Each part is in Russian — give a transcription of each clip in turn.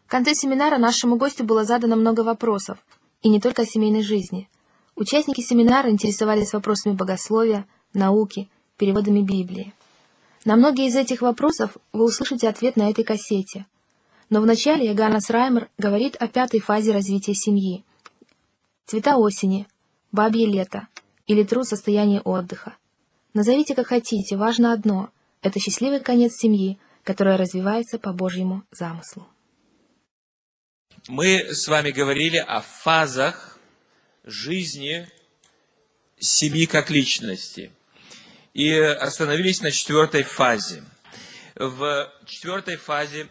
В конце семинара нашему гостю было задано много вопросов, и не только о семейной жизни. Участники семинара интересовались вопросами богословия, науки, переводами Библии. На многие из этих вопросов вы услышите ответ на этой кассете. Но вначале Йоганнес Раймер говорит о 5-й фазе развития семьи. Цвета осени, бабье лето или труд состояние отдыха. Назовите как хотите, важно одно – это счастливый конец семьи, которая развивается по Божьему замыслу. Мы с вами говорили о фазах жизни семьи как личности. И остановились на 4-й фазе. В 4-й фазе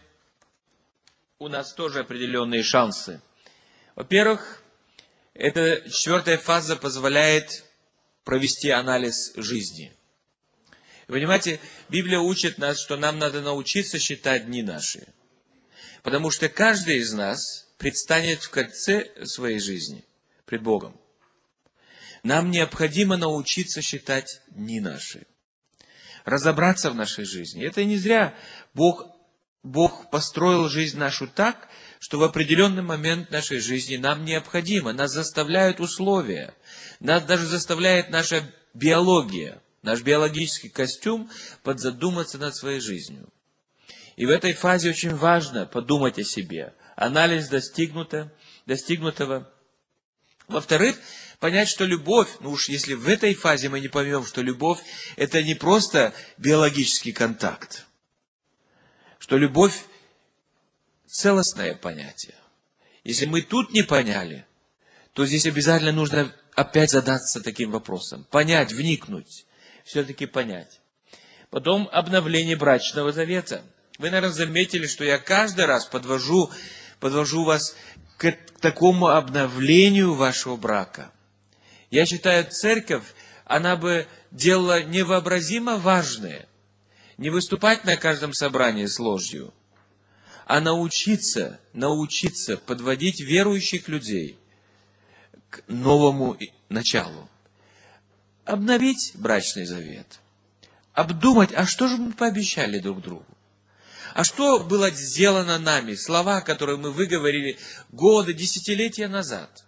у нас тоже определенные шансы. Во-первых, эта 4-я фаза позволяет провести анализ жизни. Вы понимаете, Библия учит нас, что нам надо научиться считать дни наши. Потому что каждый из нас предстанет в конце своей жизни пред Богом. Нам необходимо научиться считать дни наши. Разобраться в нашей жизни. Это не зря Бог построил жизнь нашу так, что в определенный момент нашей жизни нам необходимо, нас заставляют условия, нас даже заставляет наша биология, наш биологический костюм подзадуматься над своей жизнью. И в этой фазе очень важно подумать о себе, анализ достигнутого. Во-вторых, понять, что любовь, если в этой фазе мы не поймем, что любовь это не просто биологический контакт, что любовь целостное понятие. Если мы тут не поняли, то здесь обязательно нужно опять задаться таким вопросом. Понять, вникнуть, все-таки понять. Потом обновление брачного завета. Вы, наверное, заметили, что я каждый раз подвожу вас к такому обновлению вашего брака. Я считаю, церковь, она бы делала невообразимо важное. Не выступать на каждом собрании с ложью, а научиться подводить верующих людей к новому началу. Обновить брачный завет. Обдумать, а что же мы пообещали друг другу? А что было сделано нами? Слова, которые мы выговорили годы, десятилетия назад.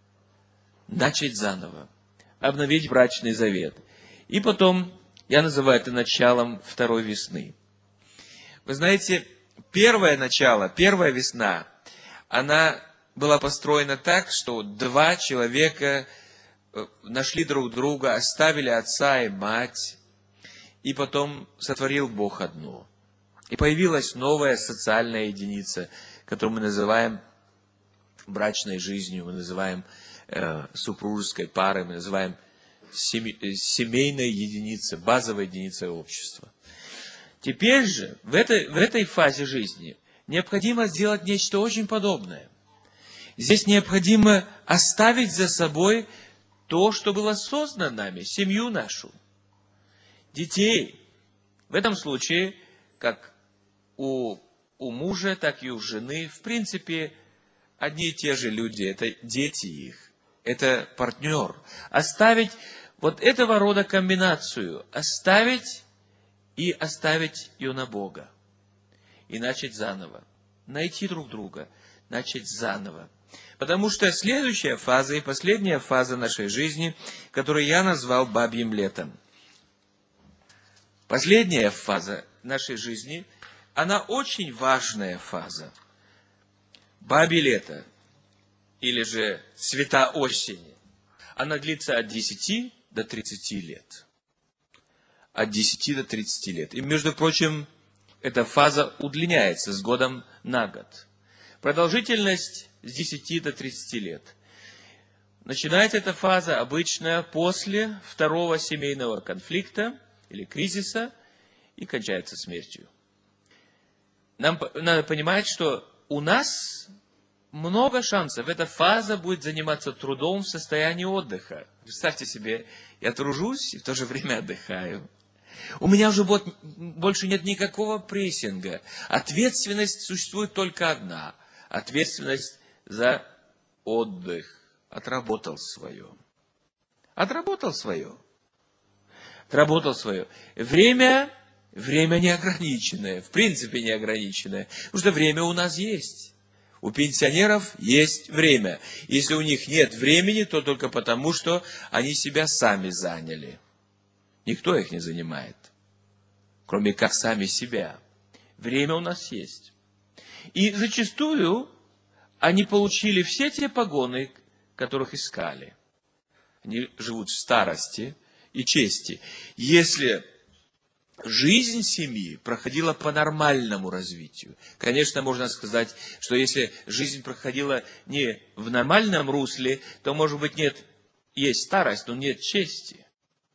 Начать заново. Обновить брачный завет. И потом, я называю это началом второй весны. Вы знаете, первое начало, первая весна, она была построена так, что 2 человека нашли друг друга, оставили отца и мать, и потом сотворил Бог одно. И появилась новая социальная единица, которую мы называем брачной жизнью, мы называем супружеской парой, мы называем семейной единицей, базовой единицей общества. Теперь же, в этой фазе жизни, необходимо сделать нечто очень подобное. Здесь необходимо оставить за собой то, что было создано нами, семью нашу, детей. В этом случае, как у мужа, так и у жены, в принципе, одни и те же люди, это дети их, это партнер. Оставить вот этого рода комбинацию, оставить ее на Бога. И начать заново. Найти друг друга, начать заново. Потому что следующая фаза и последняя фаза нашей жизни, которую я назвал бабьим летом. Последняя фаза нашей жизни, она очень важная фаза. Бабье лето, или же цвета осени, она длится от 10 до 30 лет. От 10 до 30 лет. И, между прочим, эта фаза удлиняется с годом на год. Продолжительность с 10 до 30 лет. Начинается эта фаза обычно после 2-го семейного конфликта или кризиса и кончается смертью. Нам надо понимать, что у нас много шансов. Эта фаза будет заниматься трудом в состоянии отдыха. Представьте себе, я тружусь и в то же время отдыхаю. У меня уже больше нет никакого прессинга. Ответственность существует только одна. Ответственность за отдых. Отработал свое. Отработал свое. Время неограниченное. В принципе неограниченное. Потому что время у нас есть. У пенсионеров есть время. Если у них нет времени, то только потому, что они себя сами заняли. Никто их не занимает, кроме как сами себя. Время у нас есть. И зачастую они получили все те погоны, которых искали. Они живут в старости и чести. Если жизнь семьи проходила по нормальному развитию. Конечно, можно сказать, что если жизнь проходила не в нормальном русле, то, может быть, есть старость, но нет чести.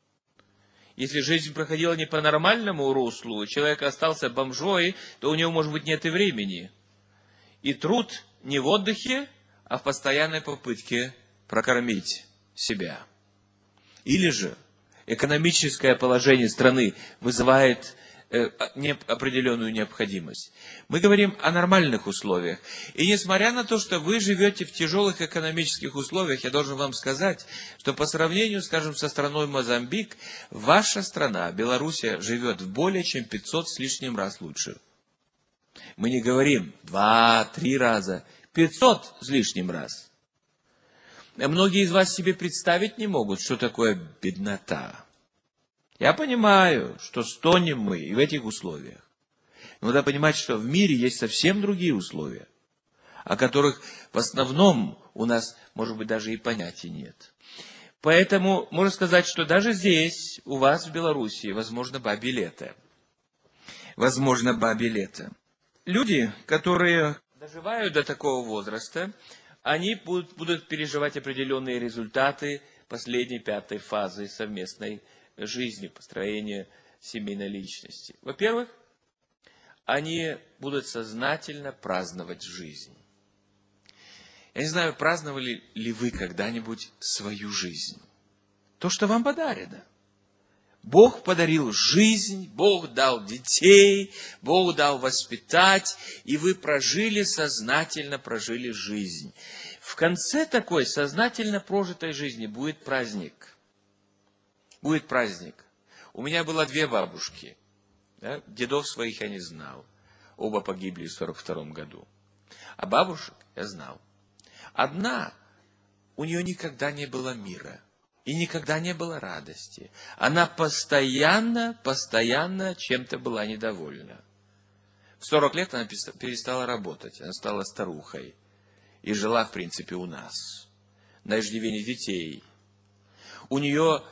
Если жизнь проходила не по нормальному руслу, человек остался бомжой, то у него, может быть, нет и времени. И труд не в отдыхе, а в постоянной попытке прокормить себя. Или же экономическое положение страны вызывает определенную необходимость. Мы говорим о нормальных условиях. И несмотря на то, что вы живете в тяжелых экономических условиях, я должен вам сказать, что по сравнению, скажем, со страной Мозамбик, ваша страна, Белоруссия, живет в более чем 500 с лишним раз лучше. Мы не говорим 2-3 раза, 500 с лишним раз. Многие из вас себе представить не могут, что такое беднота. Я понимаю, что стонем мы и в этих условиях. Но надо понимать, что в мире есть совсем другие условия, о которых в основном у нас, может быть, даже и понятия нет. Поэтому можно сказать, что даже здесь, у вас в Белоруссии, возможно, бабье лето. Возможно, бабье лето. Люди, которые доживают до такого возраста, они будут переживать определенные результаты последней 5-й фазы совместной жизни, построения семейной личности. Во-первых, они будут сознательно праздновать жизнь. Я не знаю, праздновали ли вы когда-нибудь свою жизнь? То, что вам подарено. Бог подарил жизнь, Бог дал детей, Бог дал воспитать, и вы сознательно прожили жизнь. В конце такой сознательно прожитой жизни будет праздник. Будет праздник. У меня было 2 бабушки. Да? Дедов своих я не знал. Оба погибли в 1942 году. А бабушек я знал. Одна, у нее никогда не было мира. И никогда не было радости. Она постоянно чем-то была недовольна. В 40 лет она перестала работать. Она стала старухой. И жила, в принципе, у нас. На иждивении детей. У нее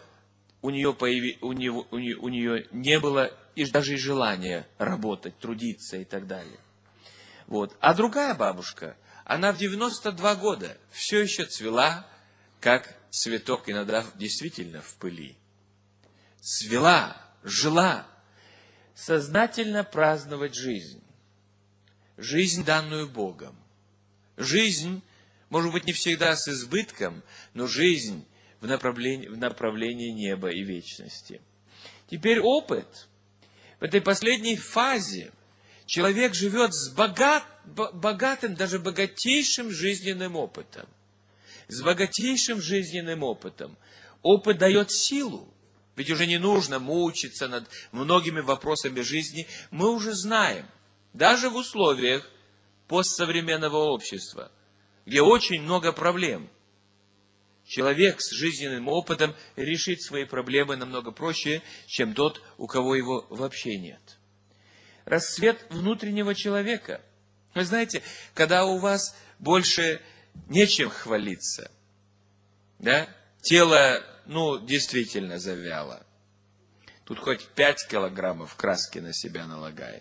не было даже и желания работать, трудиться и так далее. Вот. А другая бабушка, она в 92 года все еще цвела, как цветок, иногда действительно в пыли. Цвела, жила, сознательно праздновать жизнь. Жизнь, данную Богом. Жизнь, может быть, не всегда с избытком, но жизнь в направлении неба и вечности. Теперь опыт. В этой последней фазе человек живет с богатым, даже богатейшим жизненным опытом. С богатейшим жизненным опытом. Опыт дает силу. Ведь уже не нужно мучиться над многими вопросами жизни. Мы уже знаем, даже в условиях постсовременного общества, где очень много проблем, человек с жизненным опытом решит свои проблемы намного проще, чем тот, у кого его вообще нет. Расцвет внутреннего человека. Вы знаете, когда у вас больше нечем хвалиться, да? Тело, действительно завяло. Тут хоть 5 килограммов краски на себя налагай.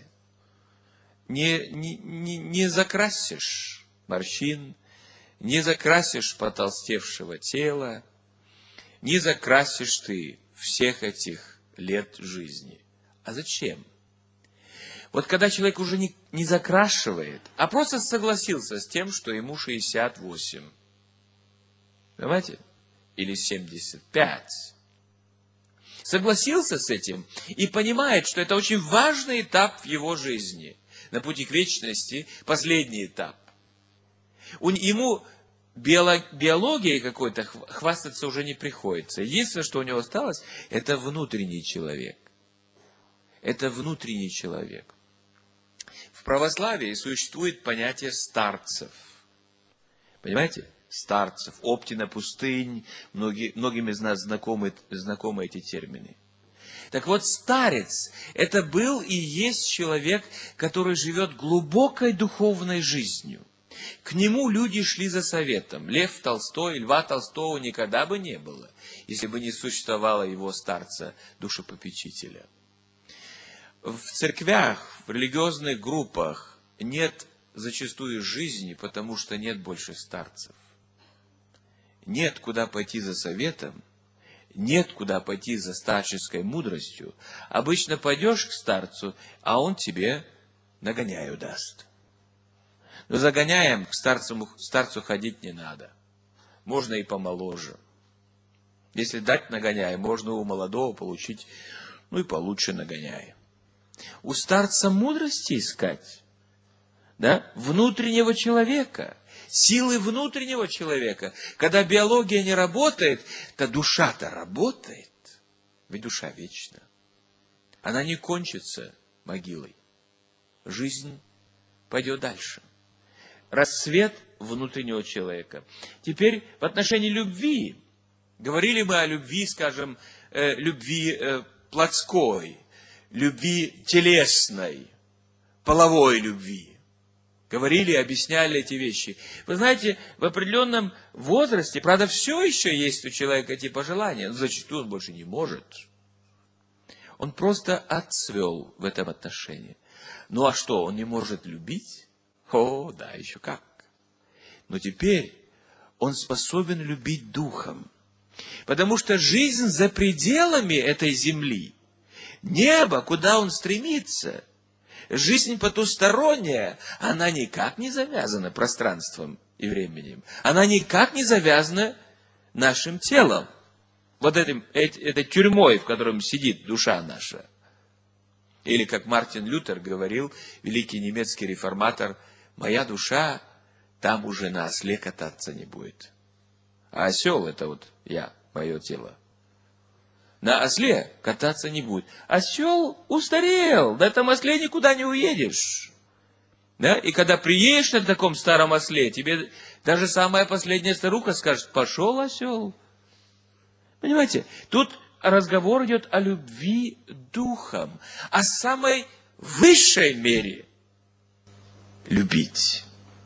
Не закрасишь морщин, не закрасишь потолстевшего тела, не закрасишь ты всех этих лет жизни. А зачем? Вот когда человек уже не закрашивает, а просто согласился с тем, что ему 68, понимаете? Или 75. Согласился с этим и понимает, что это очень важный этап в его жизни. На пути к вечности последний этап. Ему биологией какой-то хвастаться уже не приходится. Единственное, что у него осталось, это внутренний человек. Это внутренний человек. В православии существует понятие старцев. Понимаете? Старцев, Оптина пустынь, многим из нас знакомы эти термины. Так вот, старец – это был и есть человек, который живет глубокой духовной жизнью. К нему люди шли за советом. Лев Толстой, Льва Толстого никогда бы не было, если бы не существовало его старца-душепопечителя. В церквях, в религиозных группах нет зачастую жизни, потому что нет больше старцев. Нет куда пойти за советом, нет куда пойти за старческой мудростью. Обычно пойдешь к старцу, а он тебе нагоняю даст. Но загоняем, к старцу ходить не надо. Можно и помоложе. Если дать нагоняй, можно у молодого получить, и получше нагоняй. У старца мудрости искать, да, внутреннего человека, силы внутреннего человека. Когда биология не работает, то душа-то работает. Ведь душа вечна. Она не кончится могилой. Жизнь пойдет дальше. Рассвет внутреннего человека. Теперь в отношении любви. Говорили мы о любви, скажем, любви плотской, любви телесной, половой любви. Говорили, объясняли эти вещи. Вы знаете, в определенном возрасте, правда, все еще есть у человека эти пожелания, но зачастую он больше не может. Он просто отцвел в этом отношении. Ну а что, он не может любить? О, да, еще как. Но теперь он способен любить духом. Потому что жизнь за пределами этой земли, небо, куда он стремится, жизнь потусторонняя, она никак не завязана пространством и временем. Она никак не завязана нашим телом. Вот этой тюрьмой, в котором сидит душа наша. Или, как Мартин Лютер говорил, великий немецкий реформатор, моя душа там уже на осле кататься не будет. А осел – это вот я, мое тело. На осле кататься не будет. Осел устарел, на этом осле никуда не уедешь. Да? И когда приедешь на таком старом осле, тебе даже самая последняя старуха скажет, пошел осел. Понимаете, тут разговор идет о любви духом, о самой высшей мере любить.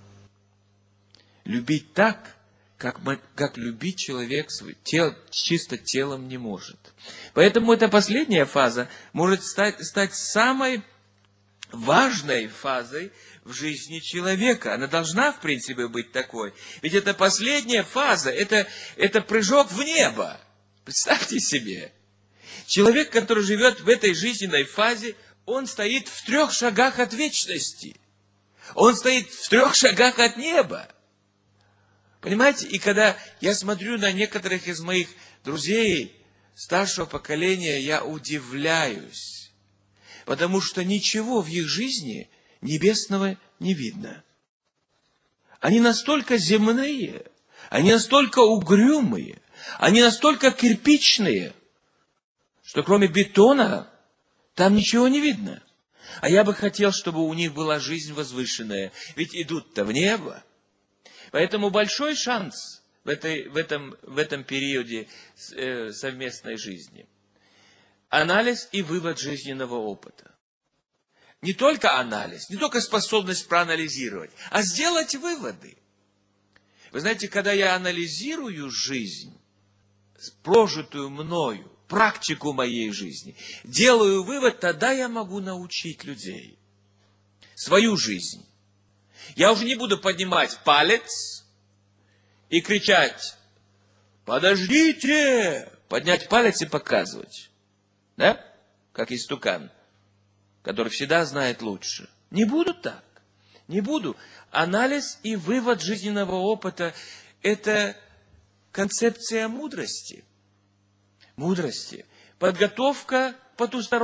Любить так, как любить человек чисто телом не может. Поэтому эта последняя фаза может стать самой важной фазой в жизни человека. Она должна, в принципе, быть такой. Ведь эта последняя фаза, это прыжок в небо. Представьте себе. Человек, который живет в этой жизненной фазе, он стоит в 3 шагах от вечности. Он стоит в 3 шагах от неба. Понимаете, и когда я смотрю на некоторых из моих друзей старшего поколения, я удивляюсь, потому что ничего в их жизни небесного не видно. Они настолько земные, они настолько угрюмые, они настолько кирпичные, что кроме бетона там ничего не видно. А я бы хотел, чтобы у них была жизнь возвышенная, ведь идут-то в небо. Поэтому большой шанс в этом периоде совместной жизни. Анализ и вывод жизненного опыта. Не только анализ, не только способность проанализировать, а сделать выводы. Вы знаете, когда я анализирую жизнь, прожитую мною, практику моей жизни, делаю вывод, тогда я могу научить людей. Свою жизнь. Я уже не буду поднимать палец и кричать, подождите, поднять палец и показывать. Да? Как истукан, который всегда знает лучше. Не буду так. Не буду. Анализ и вывод жизненного опыта – это концепция мудрости. Мудрости. Подготовка к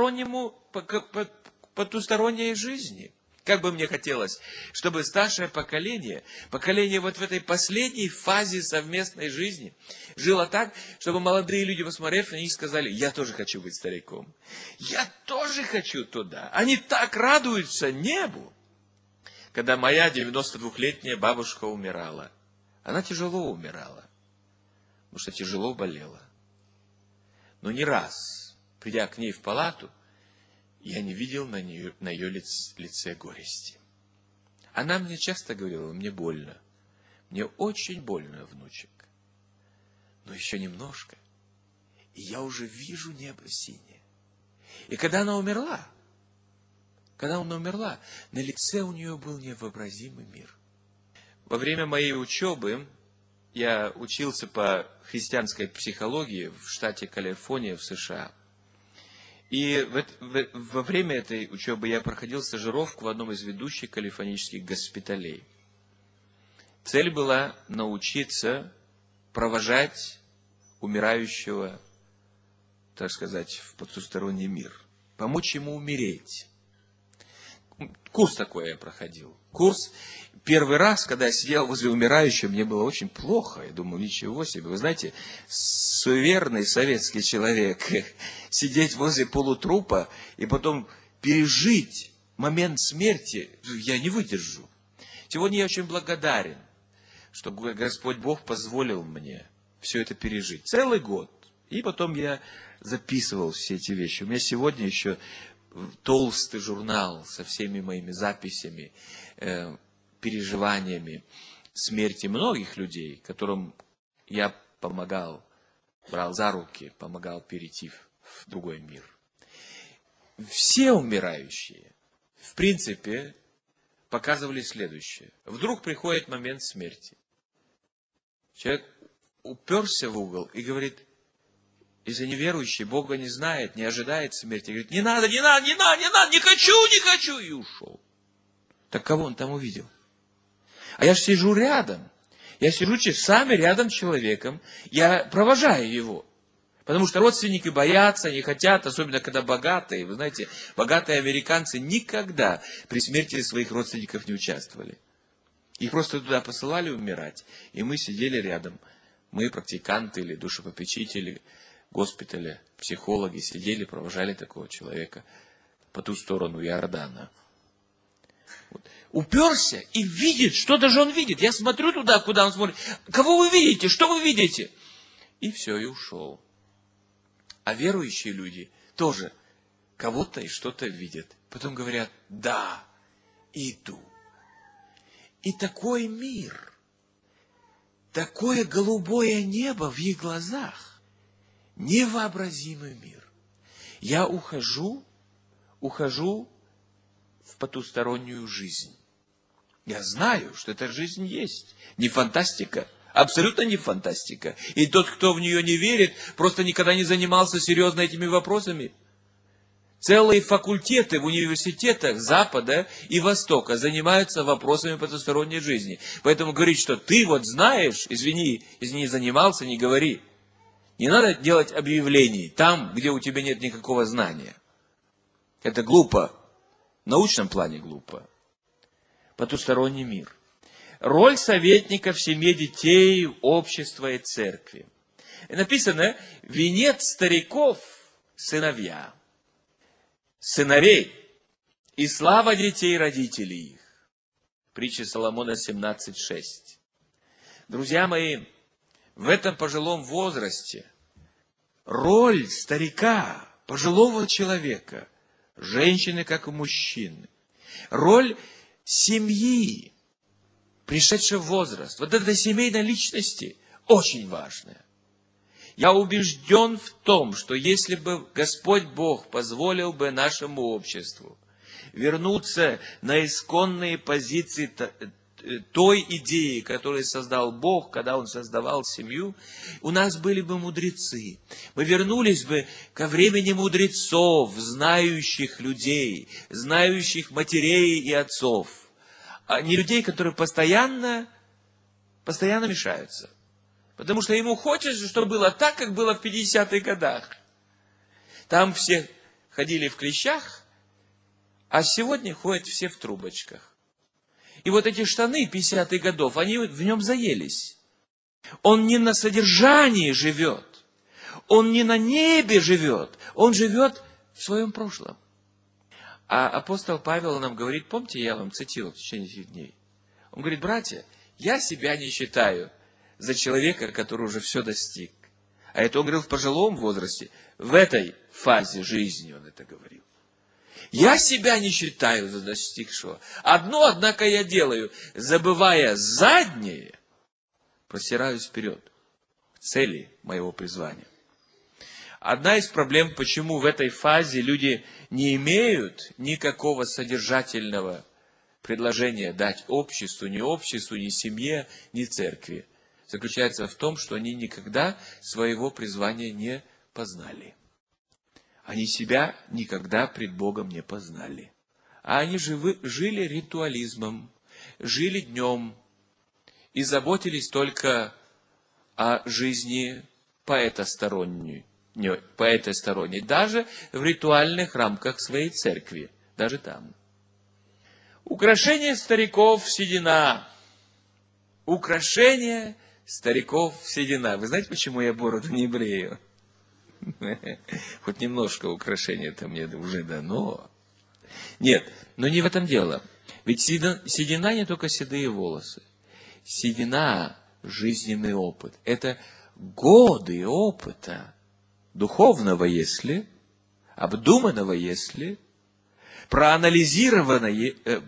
потусторонней жизни. Как бы мне хотелось, чтобы старшее поколение вот в этой последней фазе совместной жизни, жило так, чтобы молодые люди, посмотрев на них, сказали, я тоже хочу быть стариком. Я тоже хочу туда. Они так радуются небу. Когда моя 92-летняя бабушка умирала, Она тяжело умирала, потому что тяжело болела. Но ни раз, придя к ней в палату, я не видел на ее лице горести. Она мне часто говорила: мне больно, мне очень больно, внучек. Но еще немножко, и я уже вижу небо синее. И когда она умерла, на лице у нее был невообразимый мир. Во время моей учебы я учился по христианской психологии в штате Калифорния в США. И во время этой учебы я проходил стажировку в одном из ведущих калифорнийских госпиталей. Цель была научиться провожать умирающего, так сказать, в потусторонний мир. Помочь ему умереть. Курс такой я проходил. Курс первый раз, когда я сидел возле умирающего, мне было очень плохо. Я думаю, ничего себе. Вы знаете, суеверный советский человек, сидеть возле полутрупа и потом пережить момент смерти, я не выдержу. Сегодня я очень благодарен, что Господь Бог позволил мне все это пережить. Целый год. И потом я записывал все эти вещи. У меня сегодня еще толстый журнал со всеми моими записями, переживаниями смерти многих людей, которым я помогал, брал за руки, помогал перейти в другой мир. Все умирающие, в принципе, показывали следующее. Вдруг приходит момент смерти. Человек уперся в угол и говорит: если неверующий, Бога не знает, не ожидает смерти, говорит: не надо, не хочу, и ушел. Так кого он там увидел? А я же сижу рядом. Я сижу часами рядом с человеком, я провожаю его. Потому что родственники боятся, не хотят, особенно когда богатые. Вы знаете, богатые американцы никогда при смерти своих родственников не участвовали. Их просто туда посылали умирать, и мы сидели рядом. Мы, практиканты или душепопечители госпиталя, психологи, сидели, провожали такого человека по ту сторону Иордана. Вот. Уперся и видит, что-то же он видит. Я смотрю туда, куда он смотрит. Кого вы видите? Что вы видите? И все, и ушел. А верующие люди тоже кого-то и что-то видят. Потом говорят: да, иду. И такой мир, такое голубое небо в их глазах. Невообразимый мир. Я ухожу в потустороннюю жизнь. Я знаю, что эта жизнь есть. Не фантастика. Абсолютно не фантастика. И тот, кто в нее не верит, просто никогда не занимался серьезно этими вопросами. Целые факультеты в университетах Запада и Востока занимаются вопросами потусторонней жизни. Поэтому говорить, что ты вот знаешь, извини, если не занимался, не говори. Не надо делать объявлений там, где у тебя нет никакого знания. Это глупо. В научном плане глупо. Потусторонний мир. Роль советника в семье детей, общества и церкви. И написано: венец стариков – сыновья. Сыновей и слава детей родителей их. Притча Соломона 17:6. Друзья мои, в этом пожилом возрасте роль старика, пожилого человека, женщины, как и мужчины, роль семьи, пришедшей в возраст, вот этой семейной личности, очень важная. Я убежден в том, что если бы Господь Бог позволил бы нашему обществу вернуться на исконные позиции той идеи, которую создал Бог, когда Он создавал семью, у нас были бы мудрецы. Мы вернулись бы ко времени мудрецов, знающих людей, знающих матерей и отцов, а не людей, которые постоянно мешаются. Потому что ему хочется, чтобы было так, как было в 50-х годах. Там все ходили в клещах, а сегодня ходят все в трубочках. И вот эти штаны 50-х годов, они в нем заелись. Он не на содержании живет. Он не на небе живет. Он живет в своем прошлом. А апостол Павел нам говорит, помните, я вам цитировал в течение этих дней. Он говорит: братья, я себя не считаю за человека, который уже все достиг. А это он говорил в пожилом возрасте, в этой фазе жизни он это говорил. Я себя не считаю за достигшего. Одно, однако, я делаю, забывая заднее, простираюсь вперед, к цели моего призвания. Одна из проблем, почему в этой фазе люди не имеют никакого содержательного предложения дать обществу, ни семье, ни церкви, заключается в том, что они никогда своего призвания не познали. Они себя никогда пред Богом не познали. А они жили ритуализмом, жили днем и заботились только о жизни поэтосторонней, даже в ритуальных рамках своей церкви, даже там. Украшение стариков седина. Украшение стариков седина. Вы знаете, почему я бороду не брею? Хоть немножко украшения-то мне уже дано. Нет, но не в этом дело. Ведь седина не только седые волосы. Седина – жизненный опыт. Это годы опыта, духовного, если, обдуманного, если, проанализированного,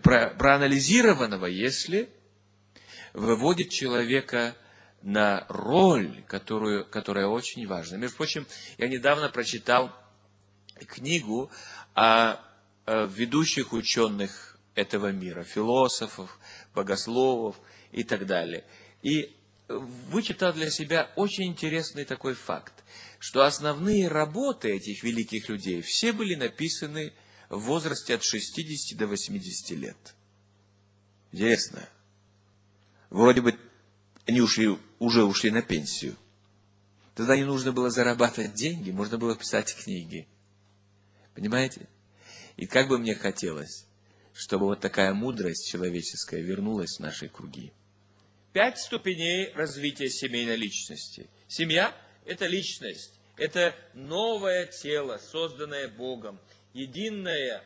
если, выводит человека на роль, которая очень важна. Между прочим, я недавно прочитал книгу о ведущих ученых этого мира, философов, богословов и так далее. И вычитал для себя очень интересный такой факт, что основные работы этих великих людей все были написаны в возрасте от 60 до 80 лет. Интересно. Вроде бы они уже ушли на пенсию. Тогда не нужно было зарабатывать деньги, можно было писать книги. Понимаете? И как бы мне хотелось, чтобы вот такая мудрость человеческая вернулась в наши круги. 5 ступеней развития семейной личности. Семья – это личность, это новое тело, созданное Богом, единое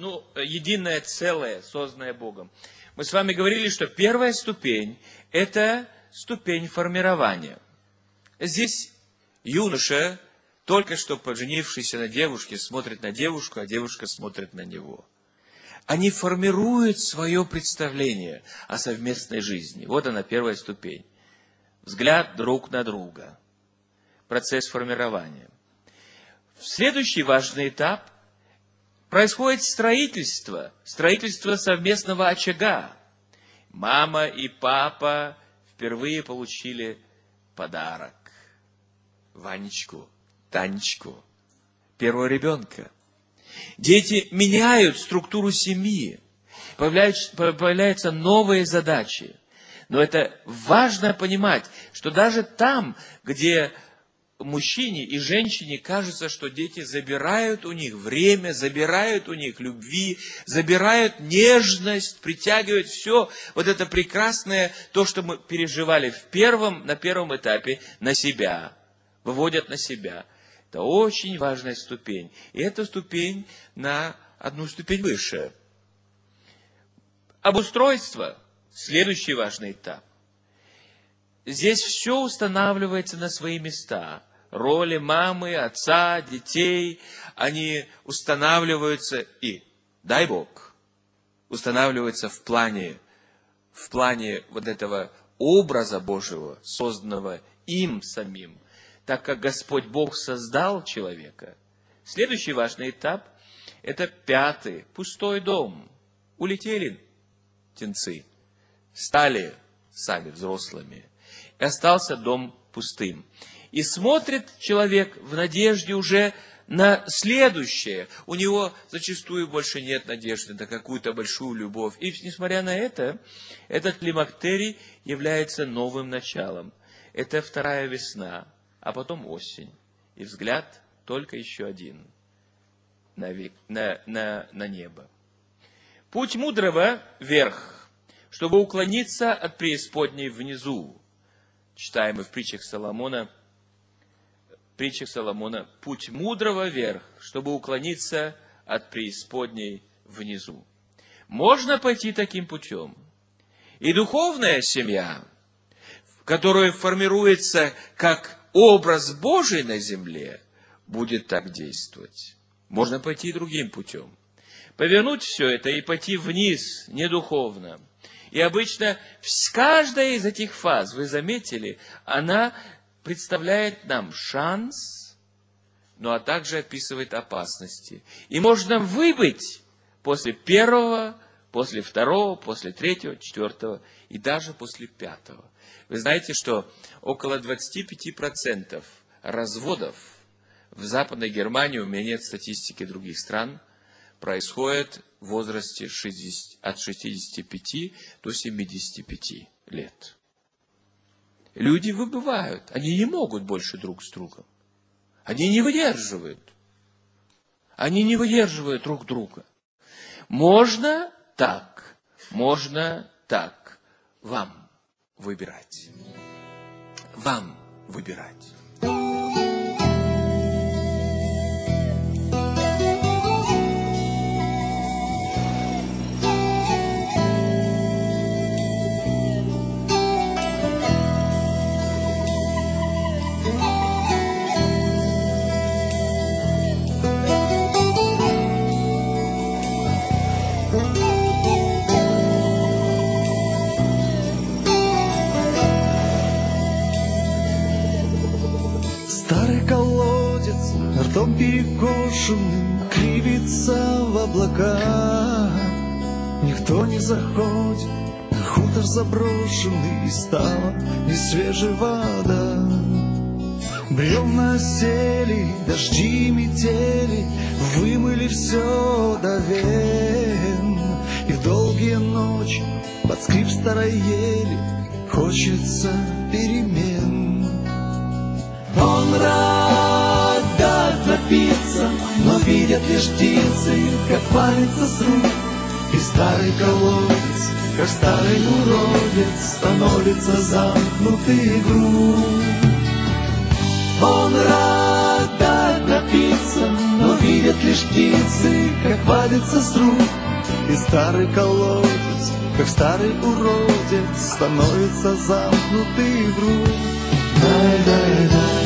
целое, созданное Богом. Мы с вами говорили, что первая ступень – это ступень формирования. Здесь юноша, только что поженившийся на девушке, смотрит на девушку, а девушка смотрит на него. Они формируют свое представление о совместной жизни. Вот она, первая ступень. Взгляд друг на друга. Процесс формирования. Следующий важный этап – происходит строительство совместного очага. Мама и папа впервые получили подарок. Ванечку, Танечку, первого ребенка. Дети меняют структуру семьи. Появляются новые задачи. Но это важно понимать, что даже там, где мужчине и женщине кажется, что дети забирают у них время, забирают у них любви, забирают нежность, притягивают все вот это прекрасное, то, что мы переживали на первом этапе, на себя, выводят на себя. Это очень важная ступень. И эта ступень на одну ступень выше. Обустройство – следующий важный этап. Здесь все устанавливается на свои места. Роли мамы, отца, детей, они устанавливаются и, дай Бог, устанавливаются в плане вот этого образа Божьего, созданного им самим, так как Господь Бог создал человека. Следующий важный этап – это 5-й, пустой дом. Улетели птенцы, стали сами взрослыми, и остался дом пустым. И смотрит человек в надежде уже на следующее. У него зачастую больше нет надежды на какую-то большую любовь. И несмотря на это, этот климактерий является новым началом. Это 2-я весна, а потом осень. И взгляд только еще один на небо. Путь мудрого вверх, чтобы уклониться от преисподней внизу. Читаем мы в притчах Соломона, путь мудрого вверх, чтобы уклониться от преисподней внизу. Можно пойти таким путем. И духовная семья в которую формируется как образ Божий на земле, будет так действовать. Можно пойти и другим путем. Повернуть все это и пойти вниз, не духовно. И обычно каждая из этих фаз, вы заметили, она представляет нам шанс, ну а также описывает опасности. И можно выбыть после первого, после второго, после третьего, четвертого и даже после пятого. Вы знаете, что около 25% разводов в Западной Германии, у меня нет статистики других стран, происходит в возрасте от 65 до 75 лет. Люди выбывают, они не могут больше друг с другом. Они не выдерживают. Они не выдерживают друг друга. Можно так, вам выбирать. Вам выбирать. Старый колодец, ртом перекошенным, кривится в облака. Никто не заходит, хутор заброшенный, и стала несвежая вода. Бревна сели, дожди метели, вымыли все до вен. И в долгие ночи под скрип старой ели хочется перемен. Он рад так напиться, но видят лишь птицы, как валится с рук. И старый колодец, как старый уродец, становится замкнутый круг. Он рад так напиться, но видят лишь птицы, как валится с рук. И старый колодец, как старый уродец, становится замкнутый круг. Дай-дай-дай.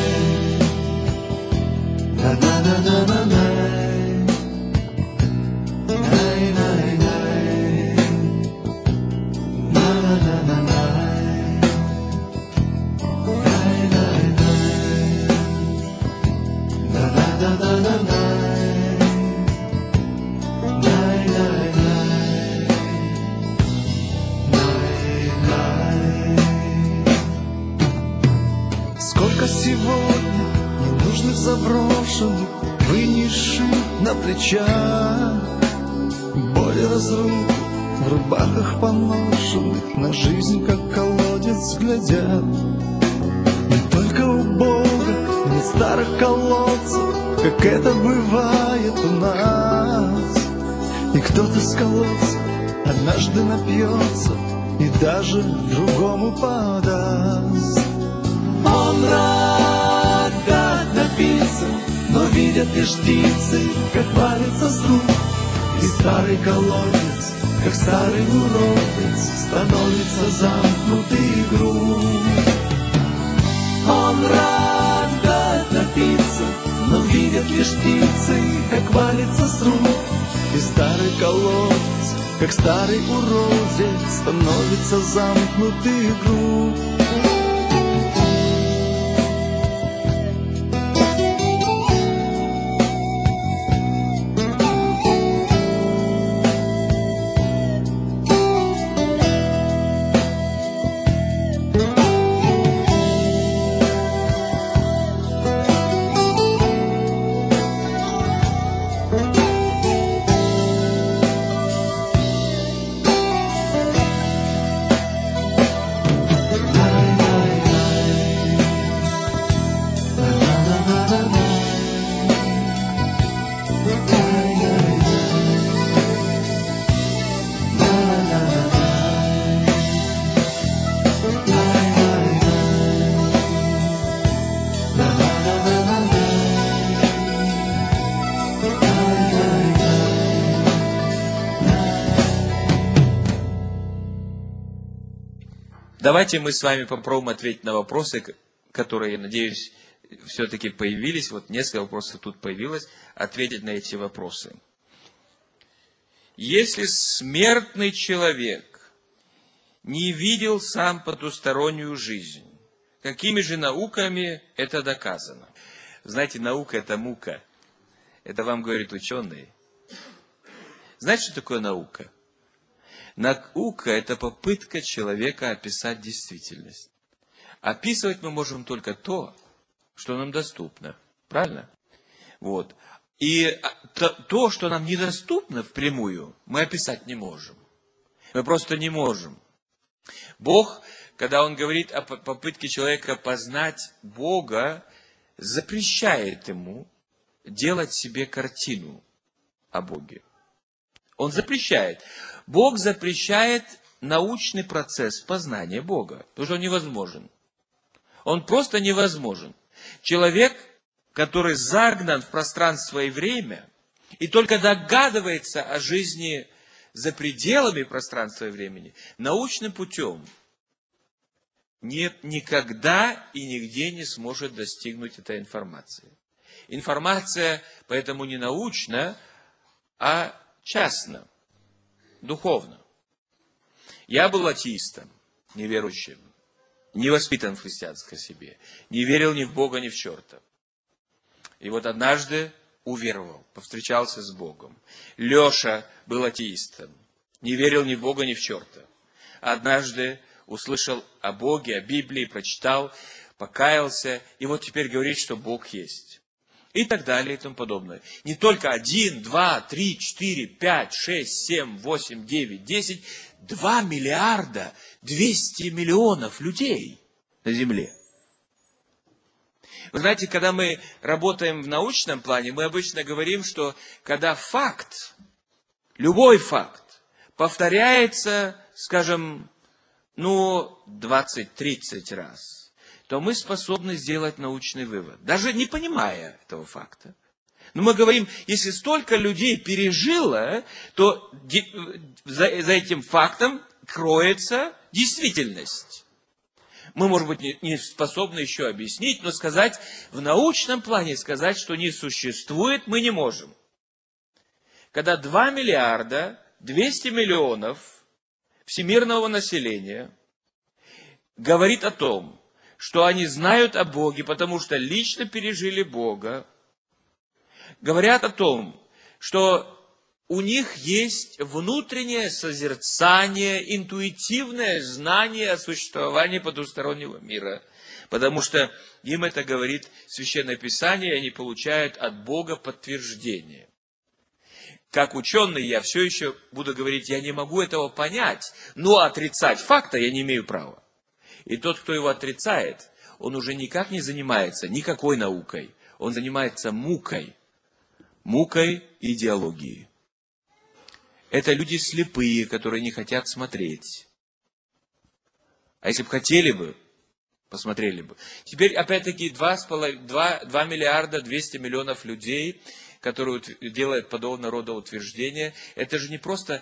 Сколько сегодня ненужных заброшенных, вынесших на плечах, боли разрух в рубахах поношенных, на жизнь как колодец глядят. Не только у Бога нет старых колодцев, как это бывает у нас. И кто-то с колодца однажды напьется и даже другому подаст. Он рад так напиться, но видят лишь птицы, как валится с рук. И старый колодец, как старый уродец, становится замкнутый круг. Он рад так напиться, но видят лишь птицы, как валится с рук. И старый колодец, как старый уродец, становится замкнутый круг. Давайте мы с вами попробуем ответить на вопросы, которые, я надеюсь, все-таки появились. Вот несколько вопросов тут появилось. Ответить на эти вопросы. Если смертный человек не видел сам потустороннюю жизнь, какими же науками это доказано? Знаете, наука – это мука. Это вам говорит ученый. Знаете, что такое наука? Наука – это попытка человека описать действительность. Описывать мы можем только то, что нам доступно. Правильно? Вот. И то, что нам недоступно впрямую, мы описать не можем. Мы просто не можем. Бог, когда Он говорит о попытке человека познать Бога, запрещает ему делать себе картину о Боге. Он запрещает. Бог запрещает научный процесс познания Бога, потому что он невозможен. Он просто невозможен. Человек, который загнан в пространство и время, и только догадывается о жизни за пределами пространства и времени, научным путем никогда и нигде не сможет достигнуть этой информации. Информация поэтому не научна, а частна, духовна. Я был атеистом, неверующим, не воспитан в христианской семье, не верил ни в Бога, ни в черта. И вот однажды уверовал, повстречался с Богом. Леша был атеистом, не верил ни в Бога, ни в черта. Однажды услышал о Боге, о Библии, прочитал, покаялся, и вот теперь говорит, что Бог есть. И так далее, и тому подобное. Не только 1, 2, 3, 4, 5, 6, 7, 8, 9, 10, 2 миллиарда 200 миллионов людей на Земле. Вы знаете, когда мы работаем в научном плане, мы обычно говорим, что когда факт, любой факт, повторяется, скажем, 20-30 раз, то мы способны сделать научный вывод, даже не понимая этого факта. Но мы говорим, если столько людей пережило, то за этим фактом кроется действительность. Мы, может быть, не способны еще объяснить, но сказать, в научном плане сказать, что не существует, мы не можем. Когда 2 миллиарда 200 миллионов всемирного населения говорит о том, что они знают о Боге, потому что лично пережили Бога, говорят о том, что у них есть внутреннее созерцание, интуитивное знание о существовании потустороннего мира, потому что им это говорит Священное Писание, и они получают от Бога подтверждение. Как ученый я все еще буду говорить, я не могу этого понять, но отрицать факта я не имею права. И тот, кто его отрицает, он уже никак не занимается никакой наукой, он занимается мукой идеологии. Это люди слепые, которые не хотят смотреть. А если бы хотели бы, посмотрели бы. Теперь, опять-таки, 2 миллиарда 200 миллионов людей, которые делают подобного рода утверждения, это же не просто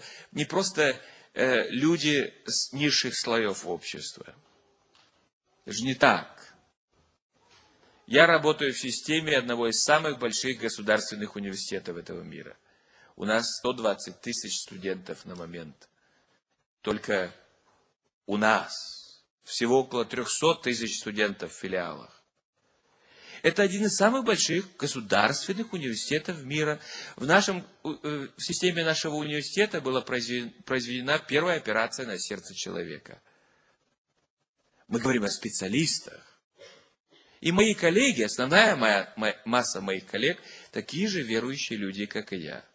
люди с низших слоев общества. Это же не так. Я работаю в системе одного из самых больших государственных университетов этого мира. У нас 120 тысяч студентов на момент. Только у нас всего около 300 тысяч студентов в филиалах. Это один из самых больших государственных университетов мира. В системе нашего университета была произведена первая операция на сердце человека. Мы говорим о специалистах. И мои коллеги, основная масса моих коллег, такие же верующие люди, как и я.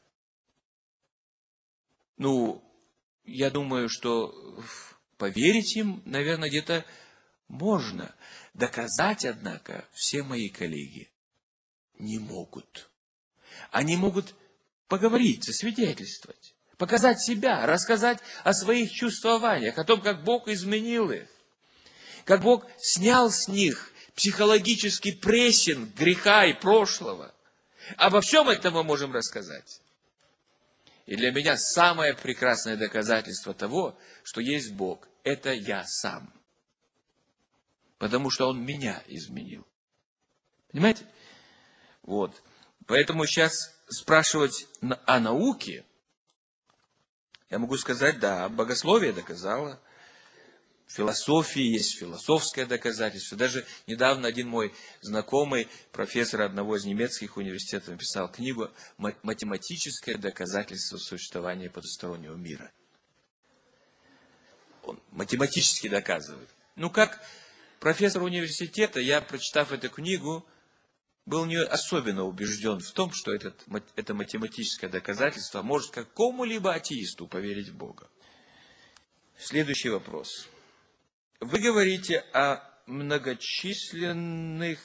Я думаю, что поверить им, наверное, где-то можно. Доказать, однако, все мои коллеги не могут. Они могут поговорить, засвидетельствовать, показать себя, рассказать о своих чувствованиях, о том, как Бог изменил их, как Бог снял с них психологический прессинг греха и прошлого. Обо всем этом мы можем рассказать. И для меня самое прекрасное доказательство того, что есть Бог, это я сам. потому что Он меня изменил. Понимаете? Вот. Поэтому сейчас спрашивать о науке, я могу сказать, да, богословие доказало, в философии есть философское доказательство. Даже недавно один мой знакомый, профессор одного из немецких университетов, написал книгу «Математическое доказательство существования потустороннего мира». Он математически доказывает. Ну, как профессор университета, я, прочитав эту книгу, был не особенно убежден в том, что это математическое доказательство может какому-либо атеисту поверить в Бога. Следующий вопрос. Вы говорите о многочисленных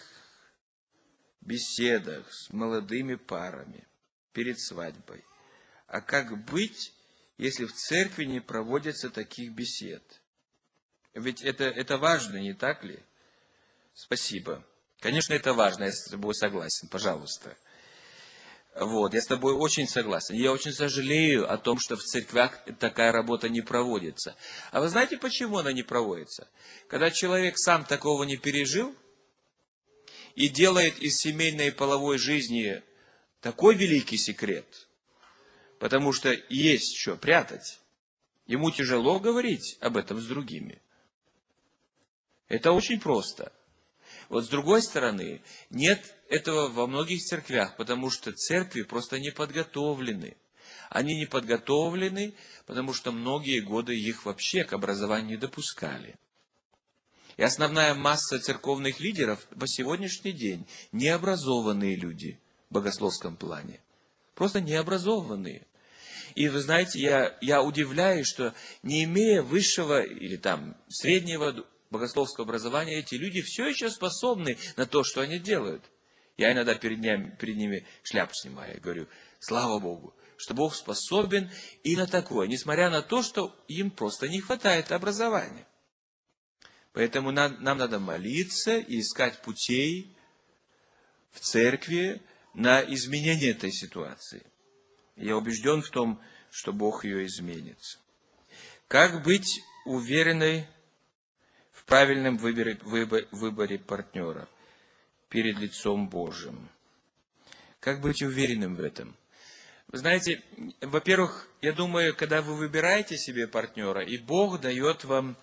беседах с молодыми парами перед свадьбой. А как быть, если в церкви не проводятся таких бесед? Ведь это важно, не так ли? Спасибо. Конечно, это важно, я с тобой согласен, пожалуйста. Вот, я с тобой очень согласен. Я очень сожалею о том, что в церквях такая работа не проводится. А вы знаете, почему она не проводится? Когда человек сам такого не пережил и делает из семейной и половой жизни такой великий секрет, потому что есть что прятать, ему тяжело говорить об этом с другими. Это очень просто. Вот с другой стороны, нет этого во многих церквях, потому что церкви просто не подготовлены. Они не подготовлены, потому что многие годы их вообще к образованию не допускали. И основная масса церковных лидеров по сегодняшний день необразованные люди в богословском плане. Просто необразованные. И вы знаете, я удивляюсь, что не имея высшего или там среднего богословского образования, эти люди все еще способны на то, что они делают. Я иногда перед ними шляпу снимаю и говорю, слава Богу, что Бог способен и на такое, несмотря на то, что им просто не хватает образования. Поэтому нам надо молиться и искать путей в церкви на изменение этой ситуации. Я убежден в том, что Бог ее изменит. Как быть уверенной в правильном выборе партнера перед лицом Божьим? Как быть уверенным в этом? Вы знаете, во-первых, я думаю, когда вы выбираете себе партнера, и Бог дает вам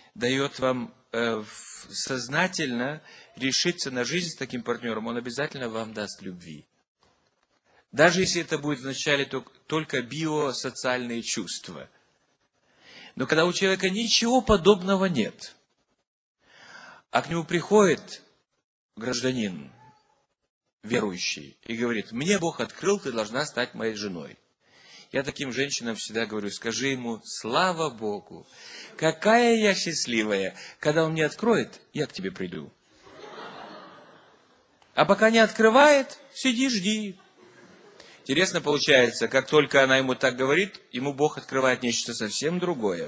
сознательно решиться на жизнь с таким партнером, Он обязательно вам даст любви. Даже если это будет вначале только биосоциальные чувства. Но когда у человека ничего подобного нет, а к нему приходит гражданин, верующий, и говорит, мне Бог открыл, ты должна стать моей женой. Я таким женщинам всегда говорю, скажи ему, слава Богу, какая я счастливая, когда Он мне откроет, я к тебе приду. А пока не открывает, сиди, жди. Интересно получается, как только она ему так говорит, ему Бог открывает нечто совсем другое.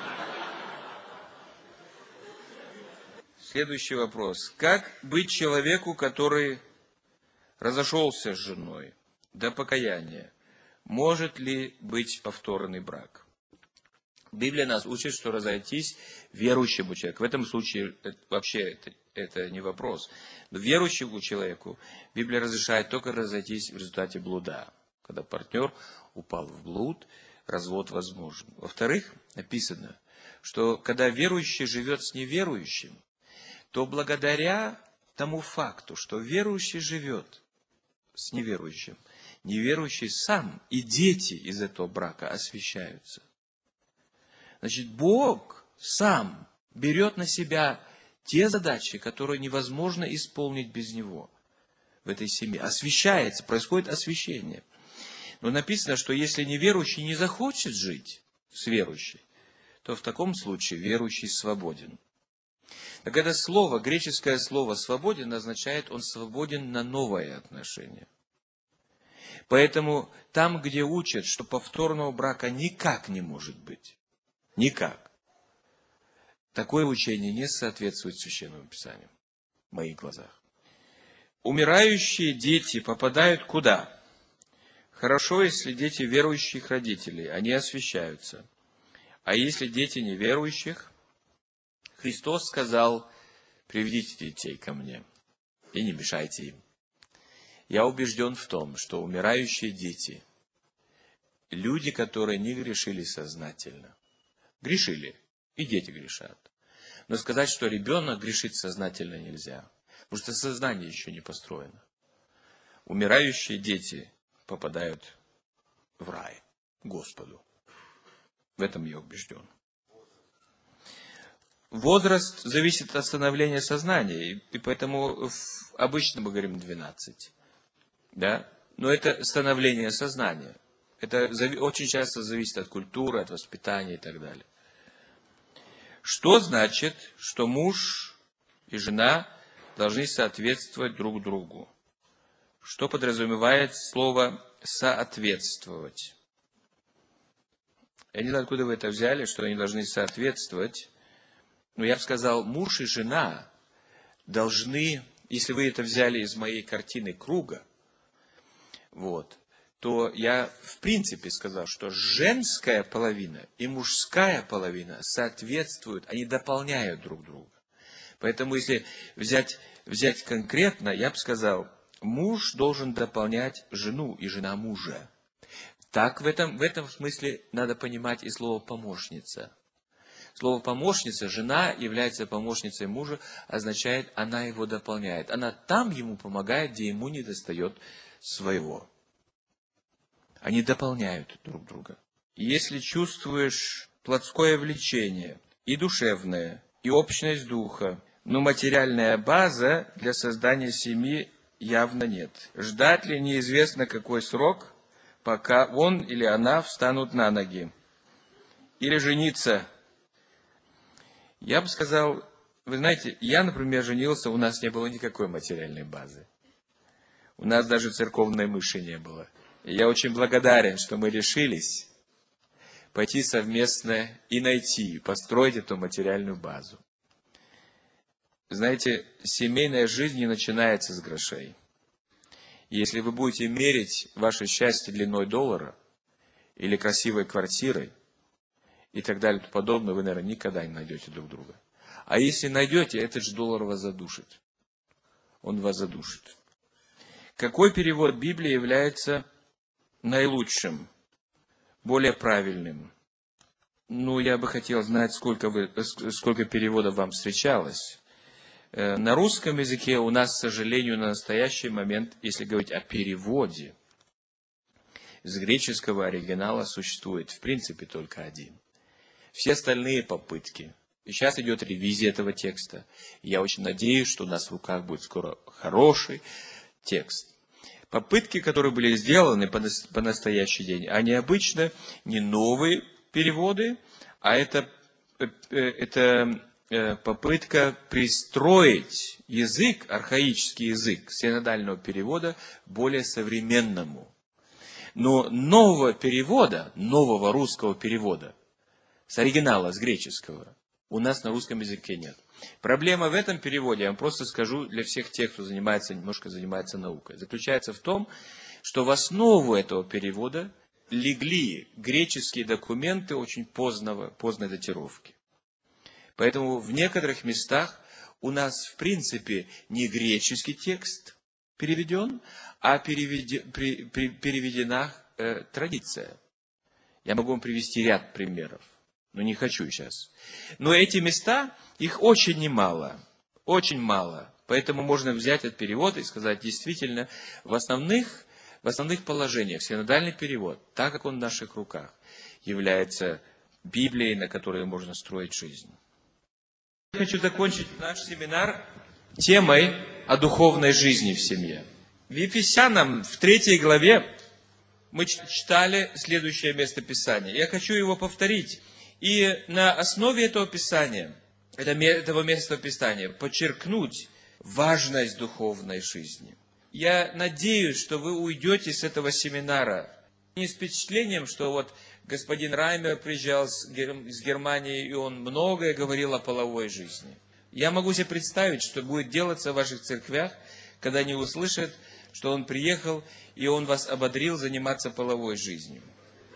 Следующий вопрос. Как быть человеку, который разошелся с женой до покаяния? Может ли быть повторный брак? Библия нас учит, что разойтись верующему человеку. В этом случае вообще это не вопрос. Но верующему человеку Библия разрешает только разойтись в результате блуда. Когда партнер упал в блуд, развод возможен. Во-вторых, написано, что когда верующий живет с неверующим, то благодаря тому факту, что верующий живет с неверующим, неверующий сам и дети из этого брака освящаются. Значит, Бог сам берет на себя те задачи, которые невозможно исполнить без Него в этой семье. Освящается, происходит освящение. Но написано, что если неверующий не захочет жить с верующей, то в таком случае верующий свободен. Так это слово, греческое слово «свободен» означает, он свободен на новое отношение. Поэтому там, где учат, что повторного брака никак не может быть, никак, такое учение не соответствует Священному Писанию, в моих глазах. Умирающие дети попадают куда? Хорошо, если дети верующих родителей, они освящаются. А если дети неверующих, Христос сказал, приведите детей ко мне и не мешайте им. Я убежден в том, что умирающие дети, люди, которые не грешили сознательно, грешили, и дети грешат. Но сказать, что ребенок грешит сознательно, нельзя, потому что сознание еще не построено. Умирающие дети попадают в рай, к Господу. В этом я убежден. Возраст зависит от становления сознания, и поэтому обычно мы говорим 12. Да? Но это становление сознания. Это очень часто зависит от культуры, от воспитания и так далее. Что значит, что муж и жена должны соответствовать друг другу? Что подразумевает слово «соответствовать»? Я не знаю, откуда вы это взяли, что они должны соответствовать. Но я бы сказал, муж и жена должны, если вы это взяли из моей картины круга, то я в принципе сказал, что женская половина и мужская половина соответствуют, они дополняют друг друга. Поэтому если взять конкретно, я бы сказал, муж должен дополнять жену и жена мужа. Так в этом смысле надо понимать и слово «помощница». Слово «помощница», жена является помощницей мужа, означает, она его дополняет. Она там ему помогает, где ему недостает своего. Они дополняют друг друга. И если чувствуешь плотское влечение, и душевное, и общность духа, но материальная база для создания семьи явно нет. Ждать ли неизвестно какой срок, пока он или она встанут на ноги. Или жениться. Я бы сказал, вы знаете, я, например, женился, у нас не было никакой материальной базы. У нас даже церковной мыши не было. И я очень благодарен, что мы решились пойти совместно и найти, построить эту материальную базу. Знаете, семейная жизнь не начинается с грошей. Если вы будете мерить ваше счастье длиной доллара или красивой квартирой и так далее и тому подобное, вы, наверное, никогда не найдете друг друга. А если найдете, этот же доллар вас задушит. Он вас задушит. Какой перевод Библии является наилучшим, более правильным? Я бы хотел знать, сколько переводов вам встречалось. На русском языке у нас, к сожалению, на настоящий момент, если говорить о переводе, с греческого оригинала существует, в принципе, только один. Все остальные попытки. И сейчас идет ревизия этого текста. Я очень надеюсь, что у нас в руках будет скоро хороший текст. Попытки, которые были сделаны по настоящий день, они обычно не новые переводы, а это попытка пристроить язык, архаический язык синодального перевода более современному. Но нового перевода, нового русского перевода, с оригинала, с греческого, у нас на русском языке нет. Проблема в этом переводе, я вам просто скажу для всех тех, кто немножко занимается наукой, заключается в том, что в основу этого перевода легли греческие документы очень поздной датировки. Поэтому в некоторых местах у нас, в принципе, не греческий текст переведен, а переведена традиция. Я могу вам привести ряд примеров, но не хочу сейчас. Но эти места, их очень немало, очень мало. Поэтому можно взять этот перевод и сказать, действительно, в основных положениях синодальный перевод, так как он в наших руках, является Библией, на которой можно строить жизнь. Я хочу закончить наш семинар темой о духовной жизни в семье. В Ефесянам, в 3 главе, мы читали следующее местописание. Я хочу его повторить. И на основе этого местописания, подчеркнуть важность духовной жизни. Я надеюсь, что вы уйдете с этого семинара не с впечатлением, что господин Раймер приезжал из Германии, и он многое говорил о половой жизни. Я могу себе представить, что будет делаться в ваших церквях, когда они услышат, что он приехал, и он вас ободрил заниматься половой жизнью.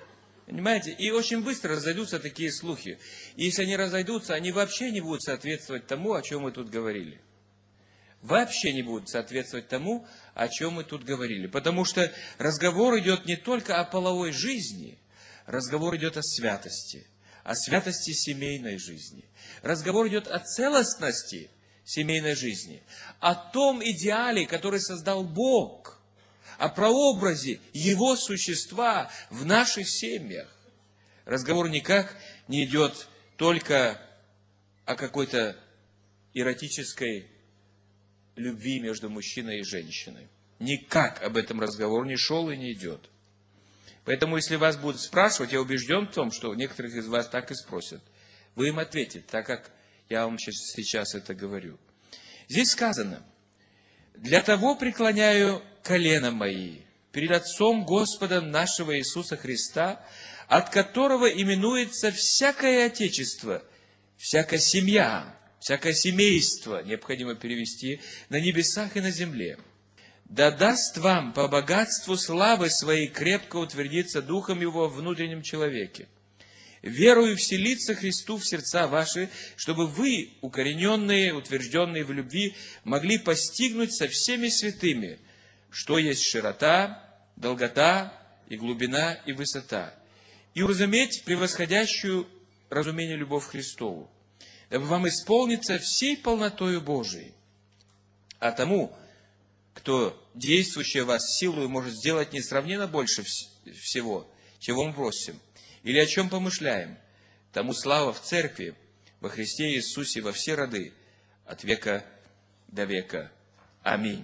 Понимаете? И очень быстро разойдутся такие слухи. И если они разойдутся, они вообще не будут соответствовать тому, о чем мы тут говорили. Вообще не будут соответствовать тому, о чем мы тут говорили. Потому что разговор идет не только о половой жизни, разговор идет о святости семейной жизни. Разговор идет о целостности семейной жизни, о том идеале, который создал Бог, о прообразе Его существа в наших семьях. Разговор никак не идет только о какой-то эротической любви между мужчиной и женщиной. Никак об этом разговор не шел и не идет. Поэтому, если вас будут спрашивать, я убежден в том, что некоторых из вас так и спросят. Вы им ответите, так как я вам сейчас это говорю. Здесь сказано: «Для того преклоняю колено мои перед Отцом Господа нашего Иисуса Христа, от которого именуется всякое отечество, всякая семья, всякое семейство», необходимо перевести, «на небесах и на земле. Да даст вам по богатству славы своей крепко утвердиться Духом Его в внутреннем человеке, верую вселиться Христу в сердца ваши, чтобы вы, укорененные, утвержденные в любви, могли постигнуть со всеми святыми, что есть широта, долгота и глубина и высота, и уразуметь превосходящую разумение любовь Христову, дабы вам исполниться всей полнотою Божией. А тому, кто действующий в вас силою может сделать несравненно больше всего, чего мы просим, или о чем помышляем, тому слава в Церкви, во Христе Иисусе во все роды, от века до века. Аминь.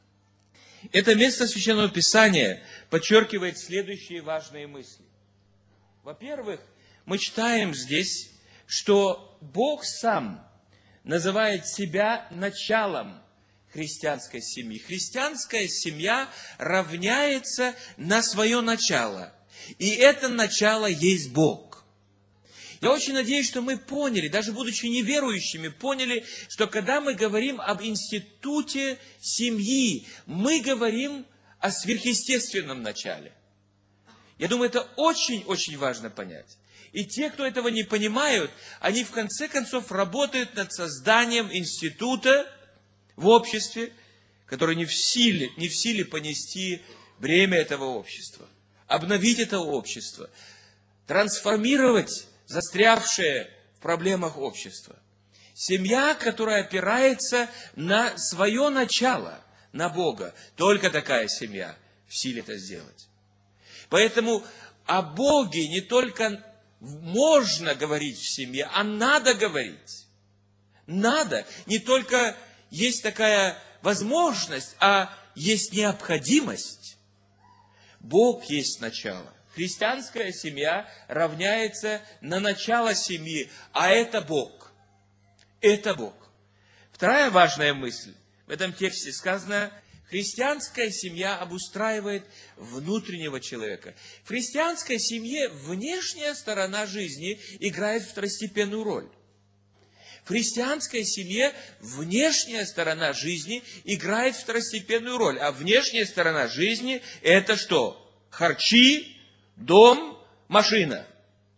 Это место Священного Писания подчеркивает следующие важные мысли. Во-первых, мы читаем здесь, что Бог сам называет себя началом христианской семьи. Христианская семья равняется на свое начало. И это начало есть Бог. Я очень надеюсь, что мы поняли, даже будучи неверующими, поняли, что когда мы говорим об институте семьи, мы говорим о сверхъестественном начале. Я думаю, это очень-очень важно понять. И те, кто этого не понимают, они в конце концов работают над созданием института в обществе, который не в силе понести бремя этого общества, обновить это общество, трансформировать застрявшее в проблемах общества. Семья, которая опирается на свое начало, на Бога, только такая семья в силе это сделать. Поэтому о Боге не только можно говорить в семье, а надо говорить. Надо. Не только есть такая возможность, а есть необходимость. Бог есть начало. Христианская семья равняется на начало семьи, а это Бог. Это Бог. Вторая важная мысль. В этом тексте сказано: христианская семья обустраивает внутреннего человека. В христианской семье внешняя сторона жизни играет второстепенную роль. В христианской семье внешняя сторона жизни играет второстепенную роль. А внешняя сторона жизни – это что? Харчи, дом, машина.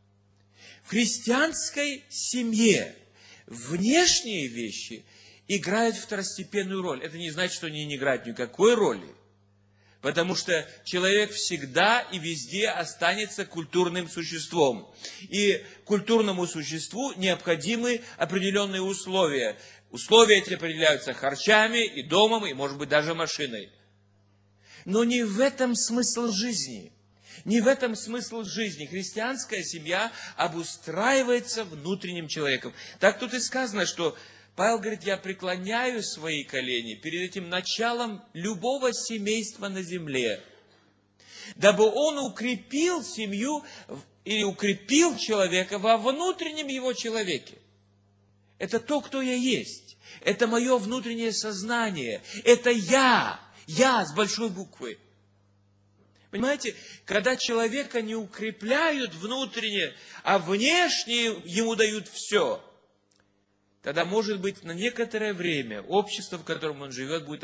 В христианской семье внешние вещи играют второстепенную роль. Это не значит, что они не играют никакой роли. Потому что человек всегда и везде останется культурным существом. И культурному существу необходимы определенные условия. Условия эти определяются харчами и домом, и, может быть, даже машиной. Но не в этом смысл жизни. Не в этом смысл жизни. Христианская семья обустраивается внутренним человеком. Так тут и сказано, что Павел говорит: я преклоняю свои колени перед этим началом любого семейства на земле, дабы он укрепил семью или укрепил человека во внутреннем его человеке. Это то, кто я есть. Это мое внутреннее сознание. Это я с большой буквы. Понимаете, когда человека не укрепляют внутренне, а внешне ему дают все, тогда, может быть, на некоторое время общество, в котором он живет, будет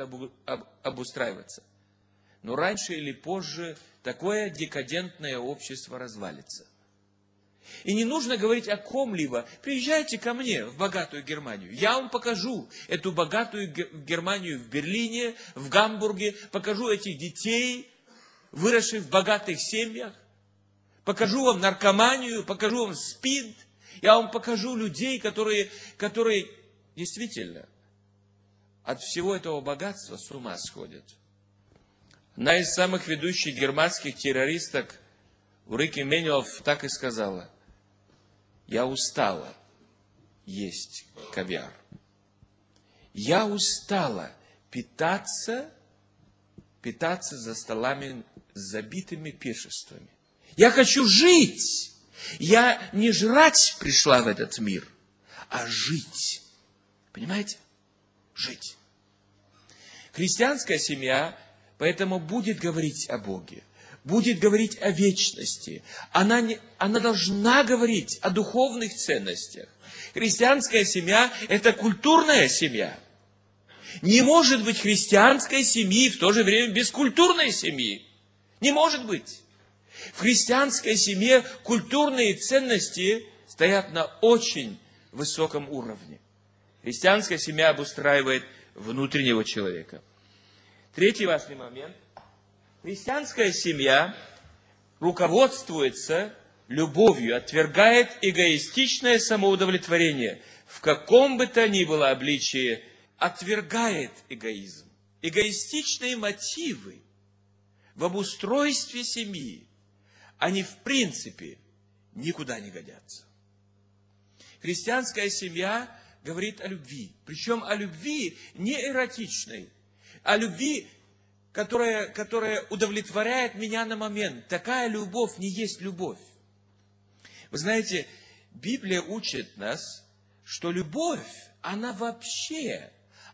обустраиваться. Но раньше или позже такое декадентное общество развалится. И не нужно говорить о ком-либо. Приезжайте ко мне в богатую Германию. Я вам покажу эту богатую Германию в Берлине, в Гамбурге. Покажу этих детей, выросших в богатых семьях. Покажу вам наркоманию, покажу вам СПИД. Я вам покажу людей, которые действительно от всего этого богатства с ума сходят. Одна из самых ведущих германских террористок Ulrike Менелов так и сказала: я устала есть кавиар. Я устала питаться за столами с забитыми пиршествами. Я хочу жить. Я не жрать пришла в этот мир, а жить. Понимаете? Жить. Христианская семья поэтому будет говорить о Боге, будет говорить о вечности. Она должна говорить о духовных ценностях. Христианская семья – это культурная семья. Не может быть христианской семьи в то же время без культурной семьи. Не может быть. В христианской семье культурные ценности стоят на очень высоком уровне. Христианская семья обустраивает внутреннего человека. Третий важный момент. Христианская семья руководствуется любовью, отвергает эгоистичное самоудовлетворение. В каком бы то ни было обличии отвергает эгоизм. Эгоистичные мотивы в обустройстве семьи, они в принципе никуда не годятся. Христианская семья говорит о любви. Причем о любви не эротичной, о любви, которая удовлетворяет меня на момент. Такая любовь не есть любовь. Вы знаете, Библия учит нас, что любовь, она вообще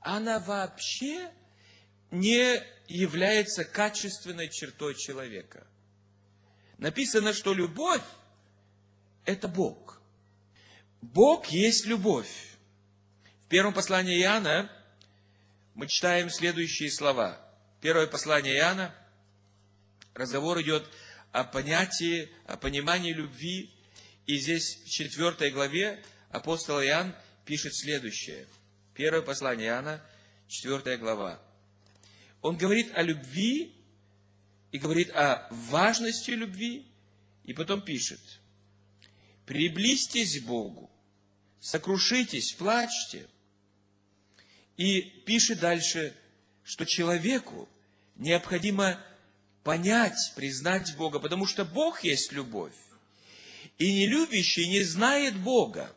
не является качественной чертой человека. Написано, что любовь – это Бог. Бог есть любовь. В первом послании Иоанна мы читаем следующие слова. Первое послание Иоанна, разговор идет о понятии, о понимании любви. И здесь в 4 главе апостол Иоанн пишет следующее. Первое послание Иоанна, 4 глава. Он говорит о любви и говорит о важности любви, и потом пишет: приблизьтесь к Богу, сокрушитесь, плачьте. И пишет дальше, что человеку необходимо понять, признать Бога, потому что Бог есть любовь. И нелюбящий не знает Бога.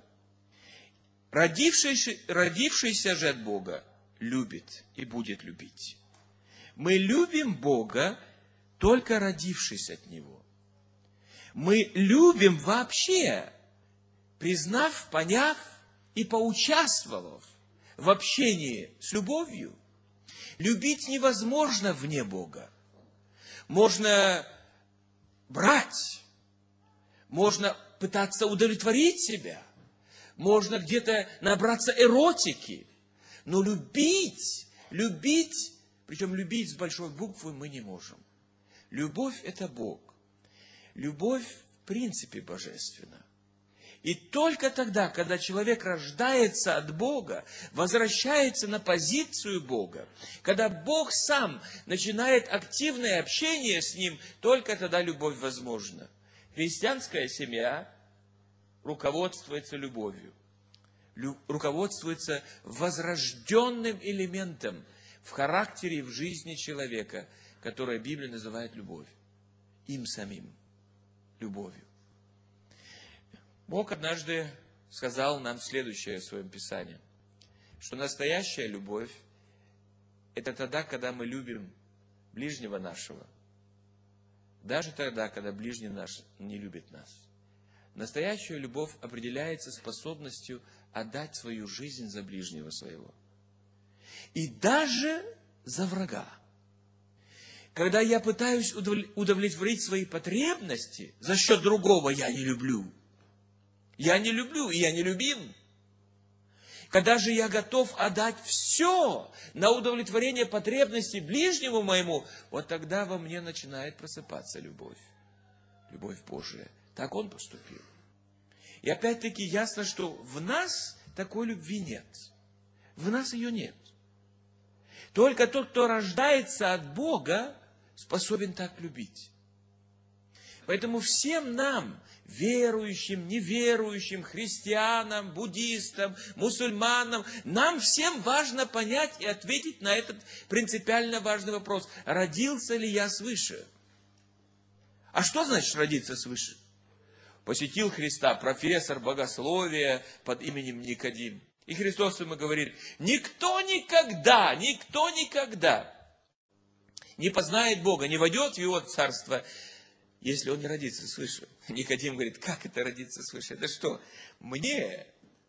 Родившийся же от Бога любит и будет любить. Мы любим Бога, только родившись от Него. Мы любим вообще, признав, поняв и поучаствовав в общении с любовью. Любить невозможно вне Бога. Можно брать, можно пытаться удовлетворить себя, можно где-то набраться эротики, но любить, причем любить с большой буквы мы не можем. Любовь – это Бог. Любовь в принципе божественна. И только тогда, когда человек рождается от Бога, возвращается на позицию Бога, когда Бог сам начинает активное общение с Ним, только тогда любовь возможна. Христианская семья руководствуется любовью, руководствуется возрожденным элементом в характере и в жизни человека, которое Библия называет любовь. Им самим. Любовью. Бог однажды сказал нам следующее в своем Писании, что настоящая любовь – это тогда, когда мы любим ближнего нашего, даже тогда, когда ближний наш не любит нас. Настоящая любовь определяется способностью отдать свою жизнь за ближнего своего. И даже за врага. Когда я пытаюсь удовлетворить свои потребности за счет другого, я не люблю. Я не люблю, и я не любим. Когда же я готов отдать все на удовлетворение потребностей ближнему моему, вот тогда во мне начинает просыпаться любовь. Любовь Божия. Так Он поступил. И опять-таки ясно, что в нас такой любви нет. В нас ее нет. Только тот, кто рождается от Бога, способен так любить. Поэтому всем нам, верующим, неверующим, христианам, буддистам, мусульманам, нам всем важно понять и ответить на этот принципиально важный вопрос. Родился ли я свыше? А что значит родиться свыше? Посетил Христа профессор богословия под именем Никодим. И Христос ему говорит: никто никогда не познает Бога, не войдет в Его Царство, если он не родится свыше. Никодим говорит: как это родиться свыше? Это что, мне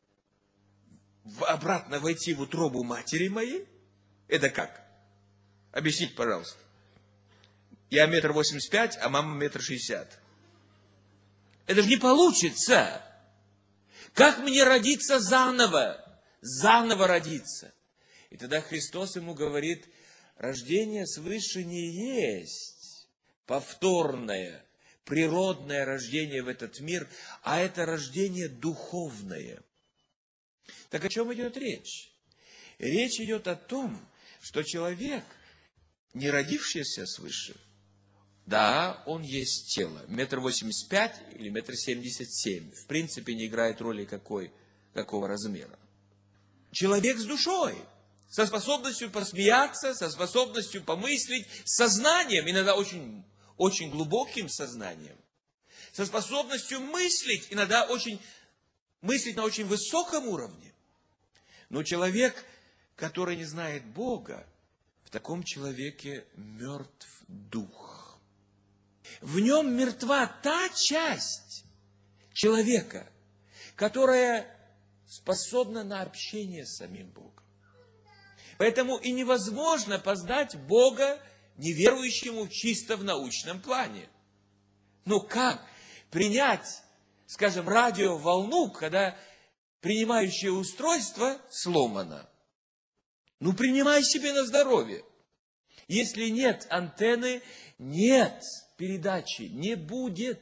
обратно войти в утробу матери моей? Это как? Объясните, пожалуйста. Я 1,85 м, а мама 1,60 м. Это же не получится. Как мне родиться заново? Заново родиться. И тогда Христос ему говорит: рождение свыше не есть повторное, природное рождение в этот мир, а это рождение духовное. Так о чем идет речь? Речь идет о том, что человек, не родившийся свыше, да, он есть тело, 1,85 м или 1,77 м, в принципе не играет роли какого размера. Человек с душой, со способностью посмеяться, со способностью помыслить, с сознанием, иногда очень, очень глубоким сознанием, со способностью мыслить, иногда мыслить на очень высоком уровне. Но человек, который не знает Бога, в таком человеке мертв дух. В нем мертва та часть человека, которая способна на общение с самим Богом. Поэтому и невозможно познать Бога неверующему чисто в научном плане. Ну как принять, скажем, радиоволну, когда принимающее устройство сломано? Ну принимай себе на здоровье. Если нет антенны, нет передачи, не будет.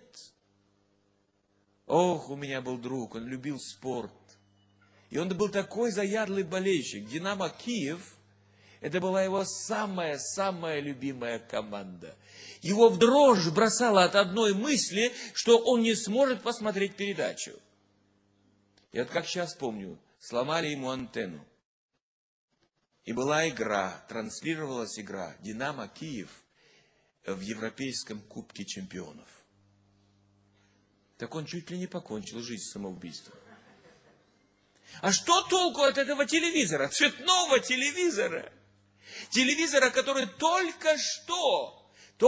Ох, у меня был друг, он любил спорт. И он был такой заядлый болельщик. «Динамо Киев» – это была его самая любимая команда. Его в дрожь бросало от одной мысли, что он не сможет посмотреть передачу. И вот как сейчас помню, сломали ему антенну. И была игра, транслировалась игра «Динамо Киев» в Европейском кубке чемпионов. Так он чуть ли не покончил жизнь самоубийством. А что толку от этого телевизора, цветного телевизора? Телевизора, который только что,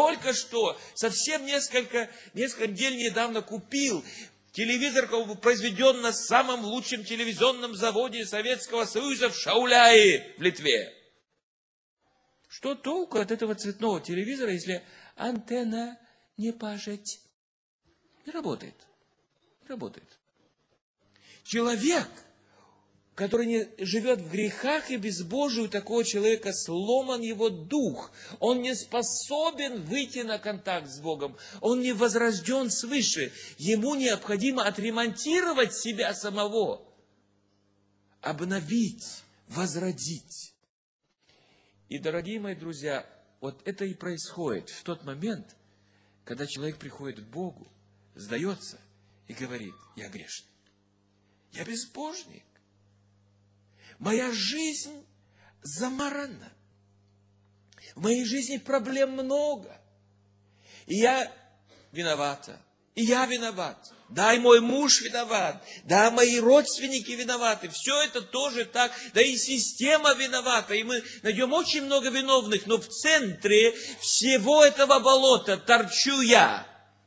совсем несколько недель недавно купил. Телевизор, произведен на самом лучшем телевизионном заводе Советского Союза в Шауляе, в Литве. Что толку от этого цветного телевизора, если антенна не пашет? Не работает. Не работает. Человек, который не живет в грехах и безбожии, у такого человека сломан его дух. Он не способен выйти на контакт с Богом. Он не возрожден свыше. Ему необходимо отремонтировать себя самого. Обновить, возродить. И, дорогие мои друзья, вот это и происходит в тот момент, когда человек приходит к Богу, сдается и говорит: я грешный, я безбожник. Моя жизнь замарана. В моей жизни проблем много. И я виновата. И я виноват. Да, и мой муж виноват. Да, мои родственники виноваты. Все это тоже так. Да и система виновата. И мы найдем очень много виновных. Но в центре всего этого болота торчу я.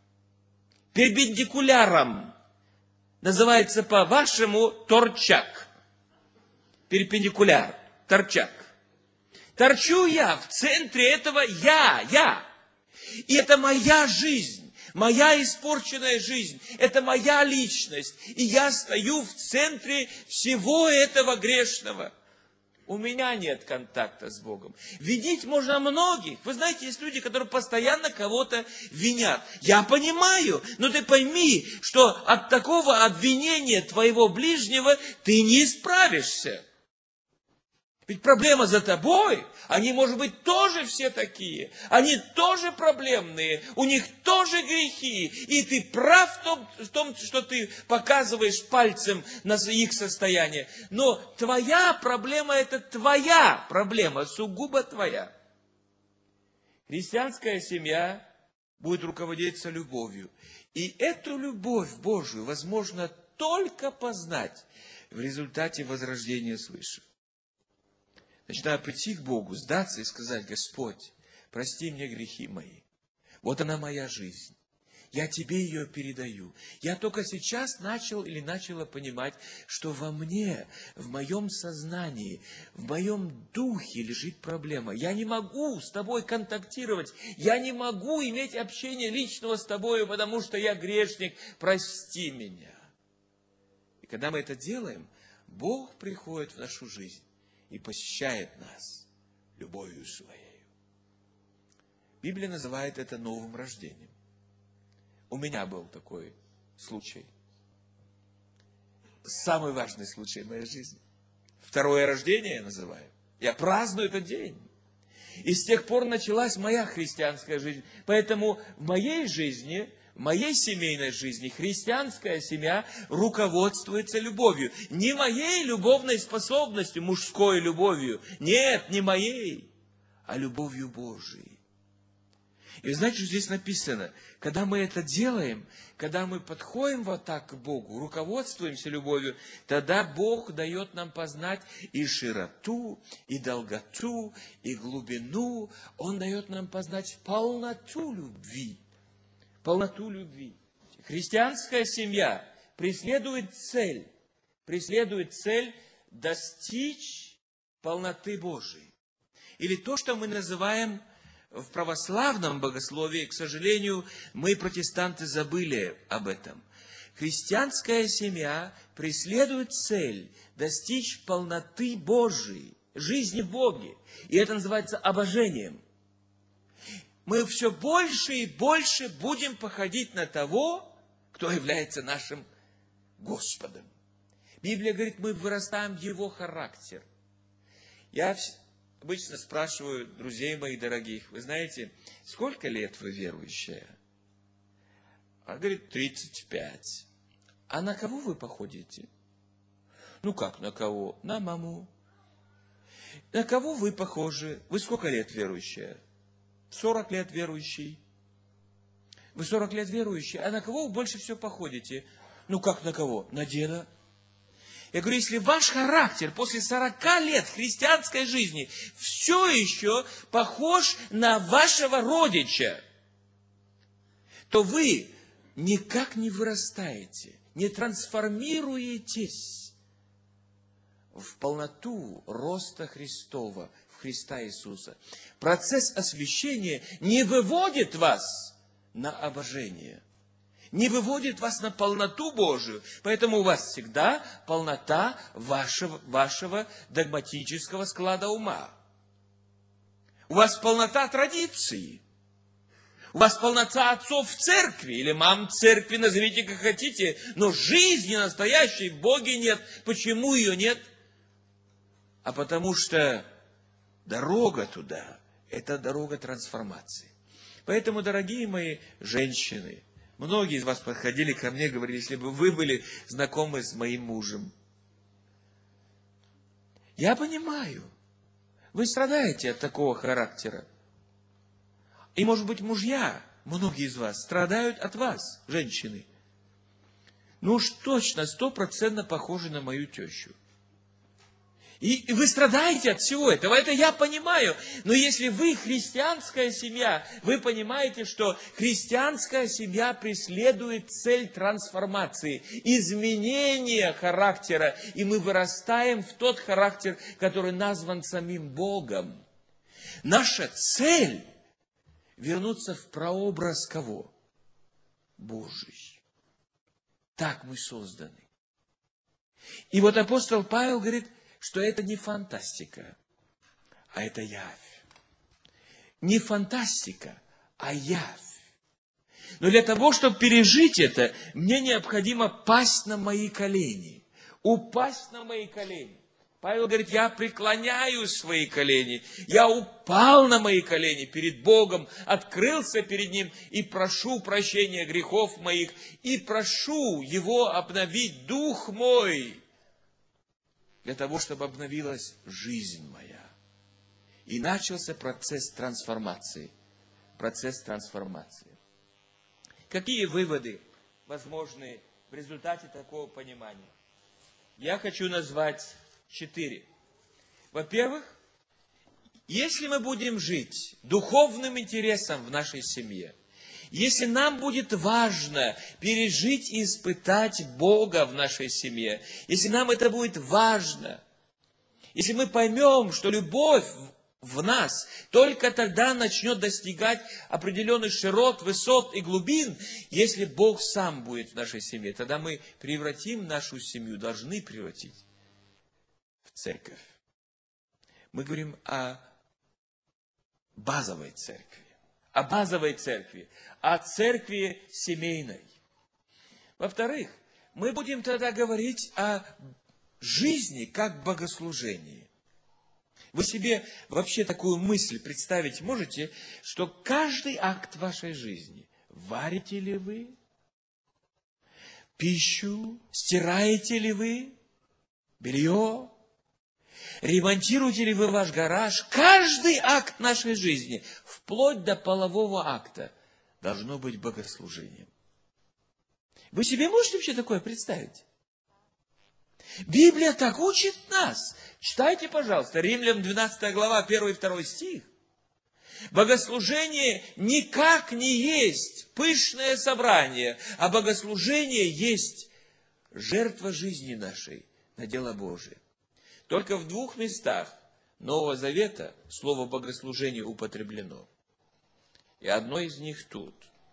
Перпендикуляром. Называется по-вашему торчак. Перпендикуляр, торчак. Торчу я в центре этого я. И это моя жизнь, моя испорченная жизнь, это моя личность. И я стою в центре всего этого грешного. У меня нет контакта с Богом. Винить можно многих. Вы знаете, есть люди, которые постоянно кого-то винят. Я понимаю, но ты пойми, что от такого обвинения твоего ближнего ты не справишься. Ведь проблема за тобой. Они, может быть, тоже все такие. Они тоже проблемные. У них тоже грехи. И ты прав в том, что ты показываешь пальцем на их состояние. Но твоя проблема – это твоя проблема, сугубо твоя. Христианская семья будет руководиться любовью. И эту любовь Божию возможно только познать в результате возрождения свыше. Начинаю прийти к Богу, сдаться и сказать: Господь, прости мне грехи мои. Вот она моя жизнь. Я тебе ее передаю. Я только сейчас начала понимать, что во мне, в моем сознании, в моем духе лежит проблема. Я не могу с тобой контактировать. Я не могу иметь общение личного с тобой, потому что я грешник. Прости меня. И когда мы это делаем, Бог приходит в нашу жизнь и посещает нас любовью своей. Библия называет это новым рождением. У меня был такой случай. Самый важный случай в моей жизни. Второе рождение я называю. Я праздную этот день. И с тех пор началась моя христианская жизнь. Поэтому в моей жизни, в моей семейной жизни христианская семья руководствуется любовью. Не моей любовной способностью, мужской любовью. Нет, не моей, а любовью Божией. И знаете, что здесь написано? Когда мы это делаем, когда мы подходим вот так к Богу, руководствуемся любовью, тогда Бог дает нам познать и широту, и долготу, и глубину. Он дает нам познать полноту любви. Полноту любви. Христианская семья преследует цель достичь полноты Божией. Или то, что мы называем в православном богословии, к сожалению, мы, протестанты, забыли об этом. Христианская семья преследует цель достичь полноты Божией, жизни в Боге. И это называется обожением. Мы все больше и больше будем походить на того, кто является нашим Господом. Библия говорит, мы вырастаем в Его характер. Я обычно спрашиваю друзей моих дорогих: вы знаете, сколько лет вы верующая? Она говорит: 35. А на кого вы походите? Ну как на кого? На маму. На кого вы похожи? Вы сколько лет верующая? 40 лет верующий. Вы 40 лет верующий. А на кого вы больше всего походите? Ну как на кого? На деда. Я говорю, если ваш характер после 40 лет христианской жизни все еще похож на вашего родича, то вы никак не вырастаете, не трансформируетесь в полноту роста Христова, в Христа Иисуса. Процесс освящения не выводит вас на обожение, не выводит вас на полноту Божию. Поэтому у вас всегда полнота вашего догматического склада ума. У вас полнота традиции. У вас полнота отцов в церкви, или мам церкви, назовите как хотите, но жизни настоящей в Боге нет. Почему ее нет? А потому что дорога туда – это дорога трансформации. Поэтому, дорогие мои женщины, многие из вас подходили ко мне и говорили, если бы вы были знакомы с моим мужем. Я понимаю, вы страдаете от такого характера. И, может быть, мужья, многие из вас, страдают от вас, женщины. Ну уж точно, 100% похожи на мою тещу. И вы страдаете от всего этого, это я понимаю. Но если вы христианская семья, вы понимаете, что христианская семья преследует цель трансформации, изменения характера. И мы вырастаем в тот характер, который назван самим Богом. Наша цель – вернуться в прообраз кого? Божий. Так мы созданы. И вот апостол Павел говорит, что это не фантастика, а это явь. Не фантастика, а явь. Но для того, чтобы пережить это, мне необходимо пасть на мои колени. Упасть на мои колени. Павел говорит, я преклоняю свои колени. Я упал на мои колени перед Богом, открылся перед Ним и прошу прощения грехов моих. И прошу Его обновить дух мой, для того, чтобы обновилась жизнь моя. И начался процесс трансформации. Процесс трансформации. Какие выводы возможны в результате такого понимания? Я хочу назвать 4. Во-первых, если мы будем жить духовным интересом в нашей семье, если нам будет важно пережить и испытать Бога в нашей семье, если нам это будет важно, если мы поймем, что любовь в нас только тогда начнет достигать определенных широт, высот и глубин, если Бог сам будет в нашей семье, тогда мы превратим нашу семью, должны превратить в церковь. Мы говорим о базовой церкви, о церкви семейной. Во-вторых, мы будем тогда говорить о жизни как богослужении. Вы себе вообще такую мысль представить можете, что каждый акт вашей жизни, варите ли вы пищу, стираете ли вы белье, ремонтируете ли вы ваш гараж, каждый акт нашей жизни, вплоть до полового акта, должно быть богослужением. Вы себе можете вообще такое представить? Библия так учит нас. Читайте, пожалуйста, Римлянам 12 глава, 1 и 2 стих. Богослужение никак не есть пышное собрание, а богослужение есть жертва жизни нашей на дело Божие. Только в 2 местах Нового Завета слово богослужение употреблено. И одно из них тут.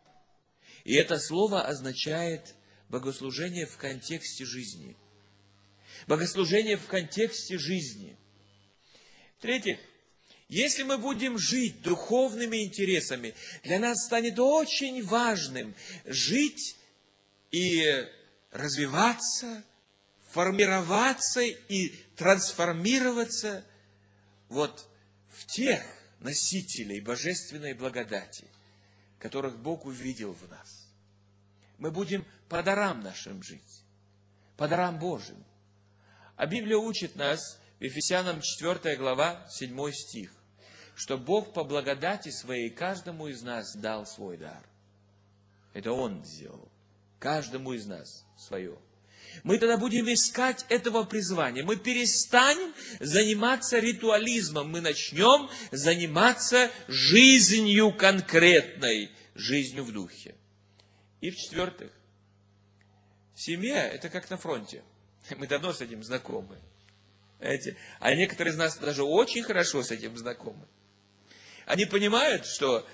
И это слово означает богослужение в контексте жизни. Богослужение в контексте жизни. В-третьих, если мы будем жить духовными интересами, для нас станет очень важным жить и развиваться, формироваться и трансформироваться вот в тех носителей божественной благодати, которых Бог увидел в нас. Мы будем по дарам нашим жить, по дарам Божьим. А Библия учит нас, в Ефесянам 4 глава, 7 стих, что Бог по благодати своей каждому из нас дал свой дар. Это Он сделал. Каждому из нас свое. Мы тогда будем искать этого призвания. Мы перестанем заниматься ритуализмом. Мы начнем заниматься жизнью конкретной, жизнью в духе. И в-четвертых, семья – это как на фронте. Мы давно с этим знакомы. Знаете? А некоторые из нас даже очень хорошо с этим знакомы. Они понимают, что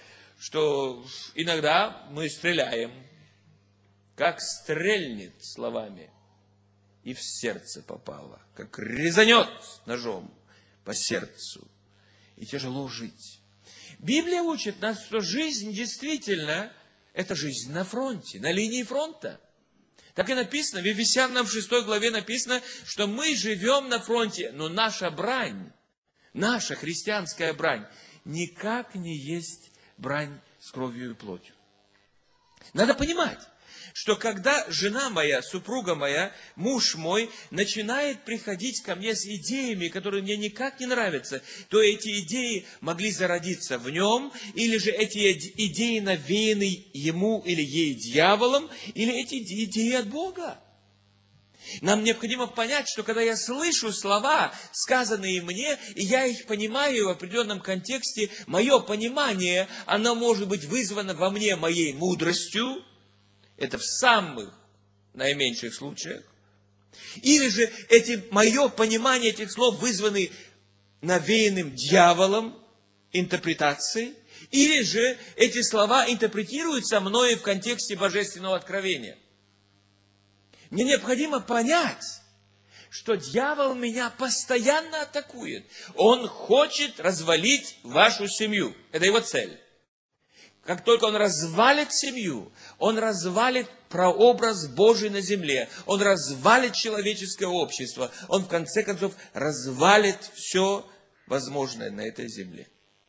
иногда мы стреляем, как стрельнет словами, и в сердце попало, как резанет ножом по сердцу, и тяжело жить. Библия учит нас, что жизнь действительно – это жизнь на фронте, на линии фронта. Так и написано, в Ефесянам 6 главе написано, что мы живем на фронте, но наша брань, наша христианская брань, никак не есть брань с кровью и плотью. Надо понимать, что когда жена моя, супруга моя, муж мой начинает приходить ко мне с идеями, которые мне никак не нравятся, то эти идеи могли зародиться в нем, или же эти идеи навеяны ему или ей дьяволом, или эти идеи от Бога. Нам необходимо понять, что когда я слышу слова, сказанные мне, и я их понимаю в определенном контексте, мое понимание, оно может быть вызвано во мне моей мудростью, это в самых наименьших случаях. Или же мое понимание этих слов вызваны навеянным дьяволом интерпретацией. Или же эти слова интерпретируются мною в контексте божественного откровения. Мне необходимо понять, что дьявол меня постоянно атакует. Он хочет развалить вашу семью. Это его цель. Как только он развалит семью, он развалит прообраз Божий на земле, он развалит человеческое общество, он в конце концов развалит все возможное на этой земле.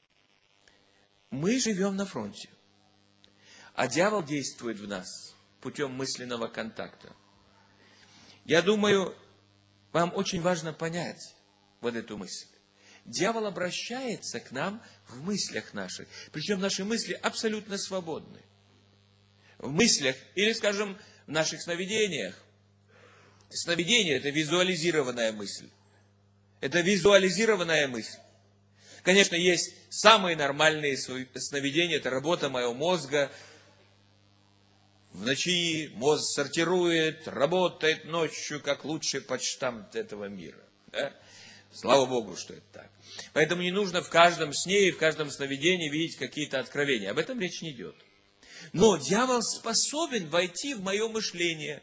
Мы живем на фронте, а дьявол действует в нас путем мысленного контакта. Я думаю, вам очень важно понять вот эту мысль. Дьявол обращается к нам в мыслях наших. Причем наши мысли абсолютно свободны. В мыслях или, скажем, в наших сновидениях. Сновидение – это визуализированная мысль. Это визуализированная мысль. Конечно, есть самые нормальные сновидения. Это работа моего мозга. В ночи мозг сортирует, работает ночью, как лучший почтамт этого мира. Да? Слава Богу, что это так. Поэтому не нужно в каждом сне и в каждом сновидении видеть какие-то откровения. Об этом речь не идет. Но дьявол способен войти в мое мышление.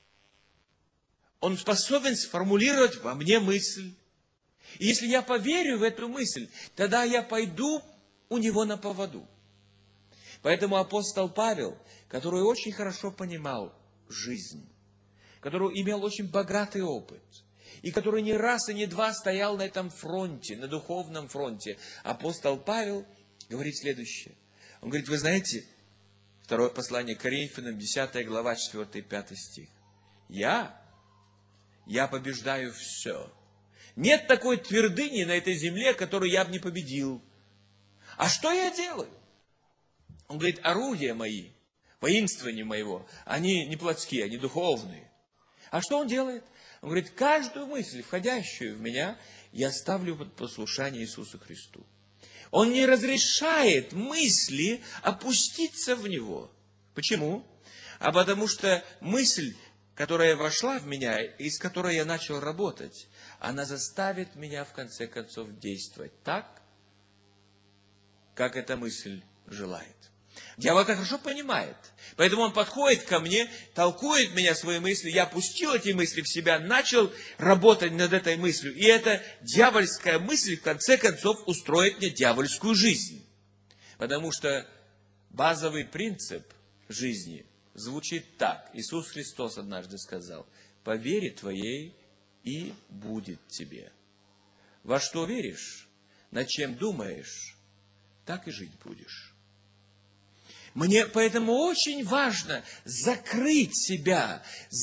Он способен сформулировать во мне мысль. И если я поверю в эту мысль, тогда я пойду у него на поводу. Поэтому апостол Павел, который очень хорошо понимал жизнь, который имел очень богатый опыт, и который не раз и не два стоял на этом фронте, на духовном фронте, апостол Павел говорит следующее. Он говорит, вы знаете, второе послание к Коринфянам, 10 глава, 4-5 стих. Я побеждаю все. Нет такой твердыни на этой земле, которую я бы не победил. А что я делаю? Он говорит, орудия мои, воинствование моего, они не плотские, они духовные. А что он делает? Он говорит, каждую мысль, входящую в меня, я ставлю под послушание Иисусу Христу. Он не разрешает мысли опуститься в него. Почему? А потому что мысль, которая вошла в меня, и с которой я начал работать, она заставит меня в конце концов действовать так, как эта мысль желает. Дьявол это хорошо понимает. Поэтому он подходит ко мне, толкует меня свои мысли. Я пустил эти мысли в себя, начал работать над этой мыслью. И эта дьявольская мысль, в конце концов, устроит мне дьявольскую жизнь. Потому что базовый принцип жизни звучит так. Иисус Христос однажды сказал, по вере твоей и будет тебе. Во что веришь, над чем думаешь, так и жить будешь. Мне поэтому очень важно закрыть себя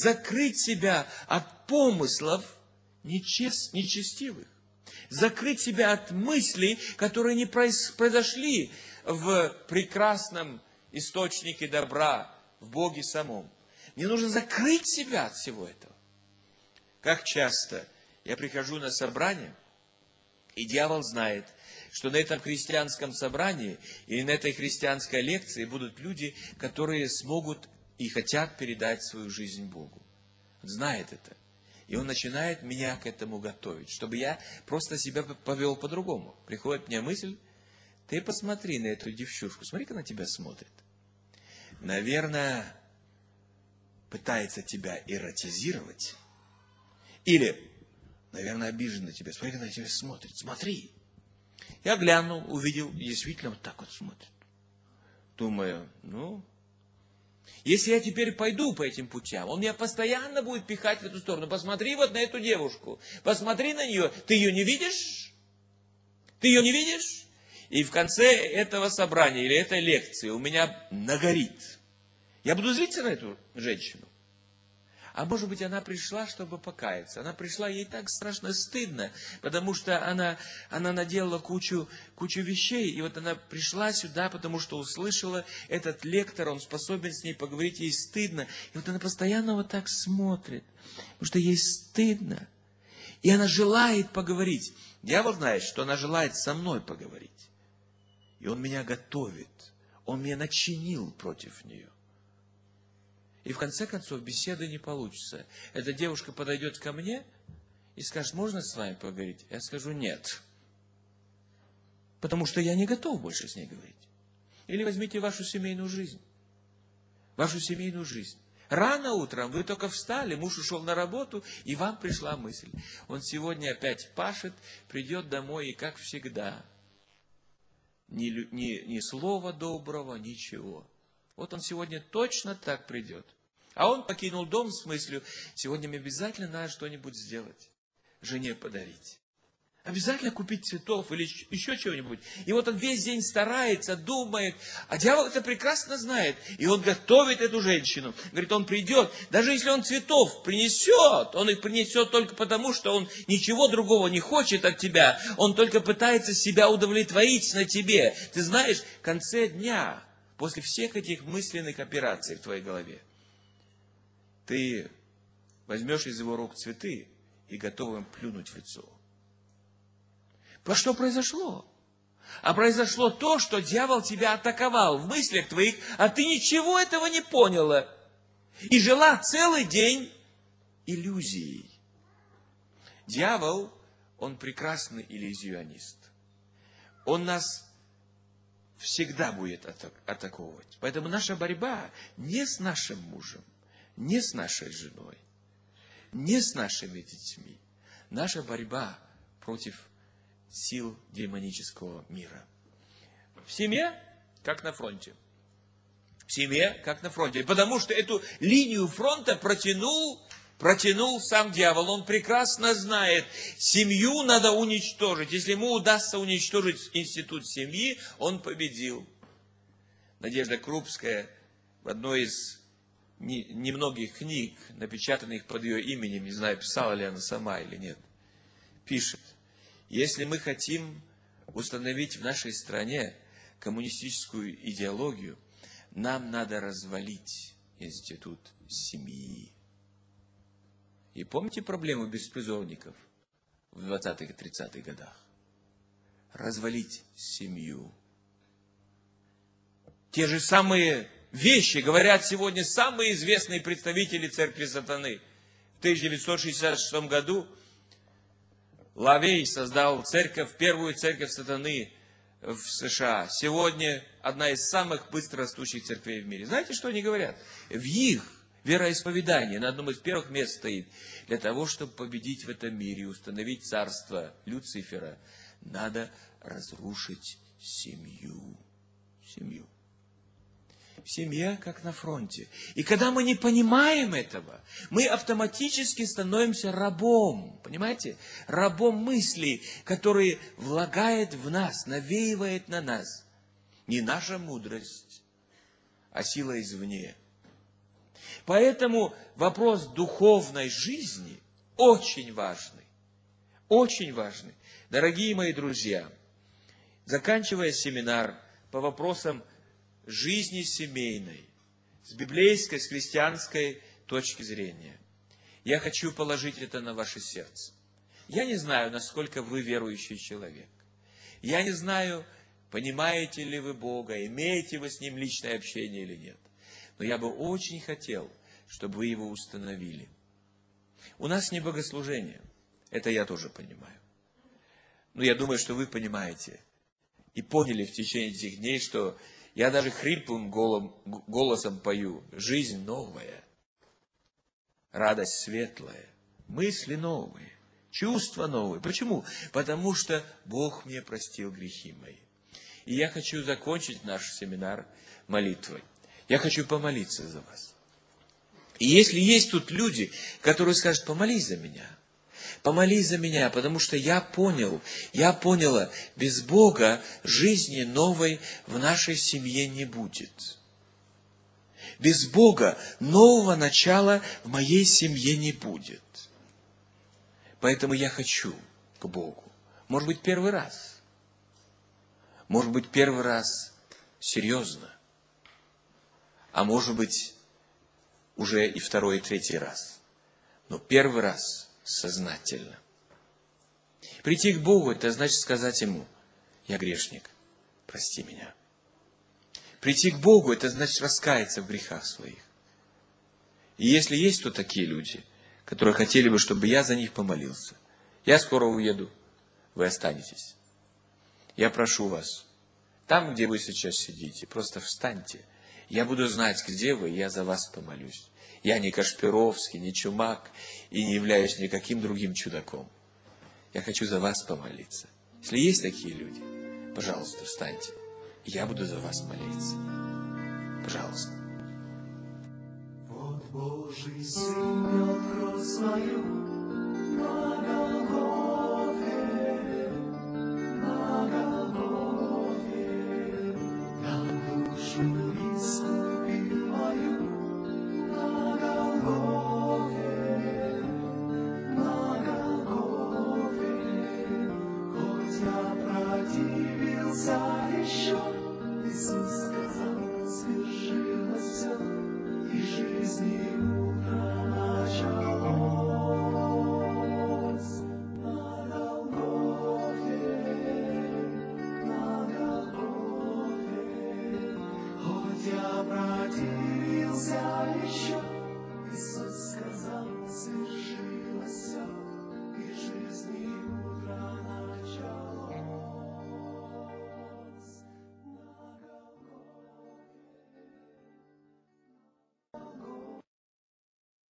от помыслов нечестивых, закрыть себя от мыслей, которые не произошли в прекрасном источнике добра, в Боге самом. Мне нужно закрыть себя от всего этого. Как часто я прихожу на собрание, и дьявол знает, что на этом христианском собрании или на этой христианской лекции будут люди, которые смогут и хотят передать свою жизнь Богу. Он знает это. И он начинает меня к этому готовить, чтобы я просто себя повел по-другому. Приходит мне мысль, ты посмотри на эту девчушку, смотри, как на тебя смотрит. Наверное, пытается тебя эротизировать. Или, наверное, обижен на тебя. Смотри, как на тебя смотрит. Смотри. Я глянул, увидел, действительно вот так вот смотрит. Думаю, если я теперь пойду по этим путям, он меня постоянно будет пихать в эту сторону. Посмотри вот на эту девушку, посмотри на нее. Ты ее не видишь? Ты ее не видишь? И в конце этого собрания или этой лекции у меня нагорит. Я буду злиться на эту женщину. А может быть, она пришла, чтобы покаяться. Она пришла, ей так страшно стыдно, потому что она наделала кучу вещей. И вот она пришла сюда, потому что услышала этот лектор, он способен с ней поговорить, ей стыдно. И вот она постоянно вот так смотрит, потому что ей стыдно. И она желает поговорить. Дьявол знает, что она желает со мной поговорить. И он меня готовит. Он меня начинил против нее. И в конце концов беседы не получится. Эта девушка подойдет ко мне и скажет, можно с вами поговорить? Я скажу, нет. Потому что я не готов больше с ней говорить. Или возьмите вашу семейную жизнь. Вашу семейную жизнь. Рано утром вы только встали, муж ушел на работу, и вам пришла мысль. Он сегодня опять пашет, придет домой, и как всегда, ни слова доброго, ничего. Вот он сегодня точно так придет. А он покинул дом с мыслью, сегодня мне обязательно надо что-нибудь сделать, жене подарить. Обязательно купить цветов или еще чего-нибудь. И вот он весь день старается, думает, а дьявол это прекрасно знает. И он готовит эту женщину. Говорит, он придет, даже если он цветов принесет, он их принесет только потому, что он ничего другого не хочет от тебя. Он только пытается себя удовлетворить на тебе. Ты знаешь, в конце дня, после всех этих мысленных операций в твоей голове, ты возьмешь из его рук цветы и готов им плюнуть в лицо. Что произошло? А произошло то, что дьявол тебя атаковал в мыслях твоих, а ты ничего этого не поняла. И жила целый день иллюзией. Дьявол, он прекрасный иллюзионист. Он нас всегда будет атаковывать. Поэтому наша борьба не с нашим мужем, не с нашей женой, не с нашими детьми. Наша борьба против сил демонического мира. В семье, как на фронте. В семье, как на фронте. Потому что эту линию фронта протянул сам дьявол. Он прекрасно знает, семью надо уничтожить. Если ему удастся уничтожить институт семьи, он победил. Надежда Крупская в одной из немногих книг, напечатанных под ее именем, не знаю, писала ли она сама или нет, пишет: если мы хотим установить в нашей стране коммунистическую идеологию, нам надо развалить институт семьи. И помните проблему беспризорников в 20-х и 30-х годах? Развалить семью. Те же самые вещи говорят сегодня самые известные представители церкви сатаны. В 1966 году Лавей создал церковь, первую церковь сатаны в США. Сегодня одна из самых быстро растущих церквей в мире. Знаете, что они говорят? В их вероисповедании на одном из первых мест стоит: для того, чтобы победить в этом мире и установить царство Люцифера, надо разрушить семью. Семью. Семья, как на фронте. И когда мы не понимаем этого, мы автоматически становимся рабом. Понимаете? Рабом мыслей, которые влагает в нас, навеивает на нас. Не наша мудрость, а сила извне. Поэтому вопрос духовной жизни очень важный. Очень важный. Дорогие мои друзья, заканчивая семинар по вопросам жизни семейной, с библейской, с христианской точки зрения, я хочу положить это на ваше сердце. Я не знаю, насколько вы верующий человек. Я не знаю, понимаете ли вы Бога, имеете вы с Ним личное общение или нет. Но я бы очень хотел, чтобы вы его установили. У нас не богослужение, это я тоже понимаю. Но я думаю, что вы понимаете и поняли в течение этих дней, что я даже хриплым голосом пою: жизнь новая, радость светлая, мысли новые, чувства новые. Почему? Потому что Бог мне простил грехи мои. И я хочу закончить наш семинар молитвой. Я хочу помолиться за вас. И если есть тут люди, которые скажут: помолись за меня, помолись за меня, потому что я поняла, без Бога жизни новой в нашей семье не будет. Без Бога нового начала в моей семье не будет. Поэтому я хочу к Богу. Может быть, первый раз. Может быть, первый раз серьезно. А может быть, уже и второй, и третий раз. Но первый раз сознательно. Прийти к Богу, это значит сказать Ему: я грешник, прости меня. Прийти к Богу, это значит раскаяться в грехах своих. И если есть тут такие люди, которые хотели бы, чтобы я за них помолился, я скоро уеду, вы останетесь. Я прошу вас, там, где вы сейчас сидите, просто встаньте. Я буду знать, где вы, я за вас помолюсь. Я не Кашпировский, не Чумак и не являюсь никаким другим чудаком. Я хочу за вас помолиться. Если есть такие люди, пожалуйста, встаньте. Я буду за вас молиться. Пожалуйста. Вот Божий Сын нёс кровь свою на Голгофе, дал душу искупил мою на Голгофе, хоть я противился еще, Иисус сказал, свершилось все, и жизни утро началось. На Голгофе, хоть я против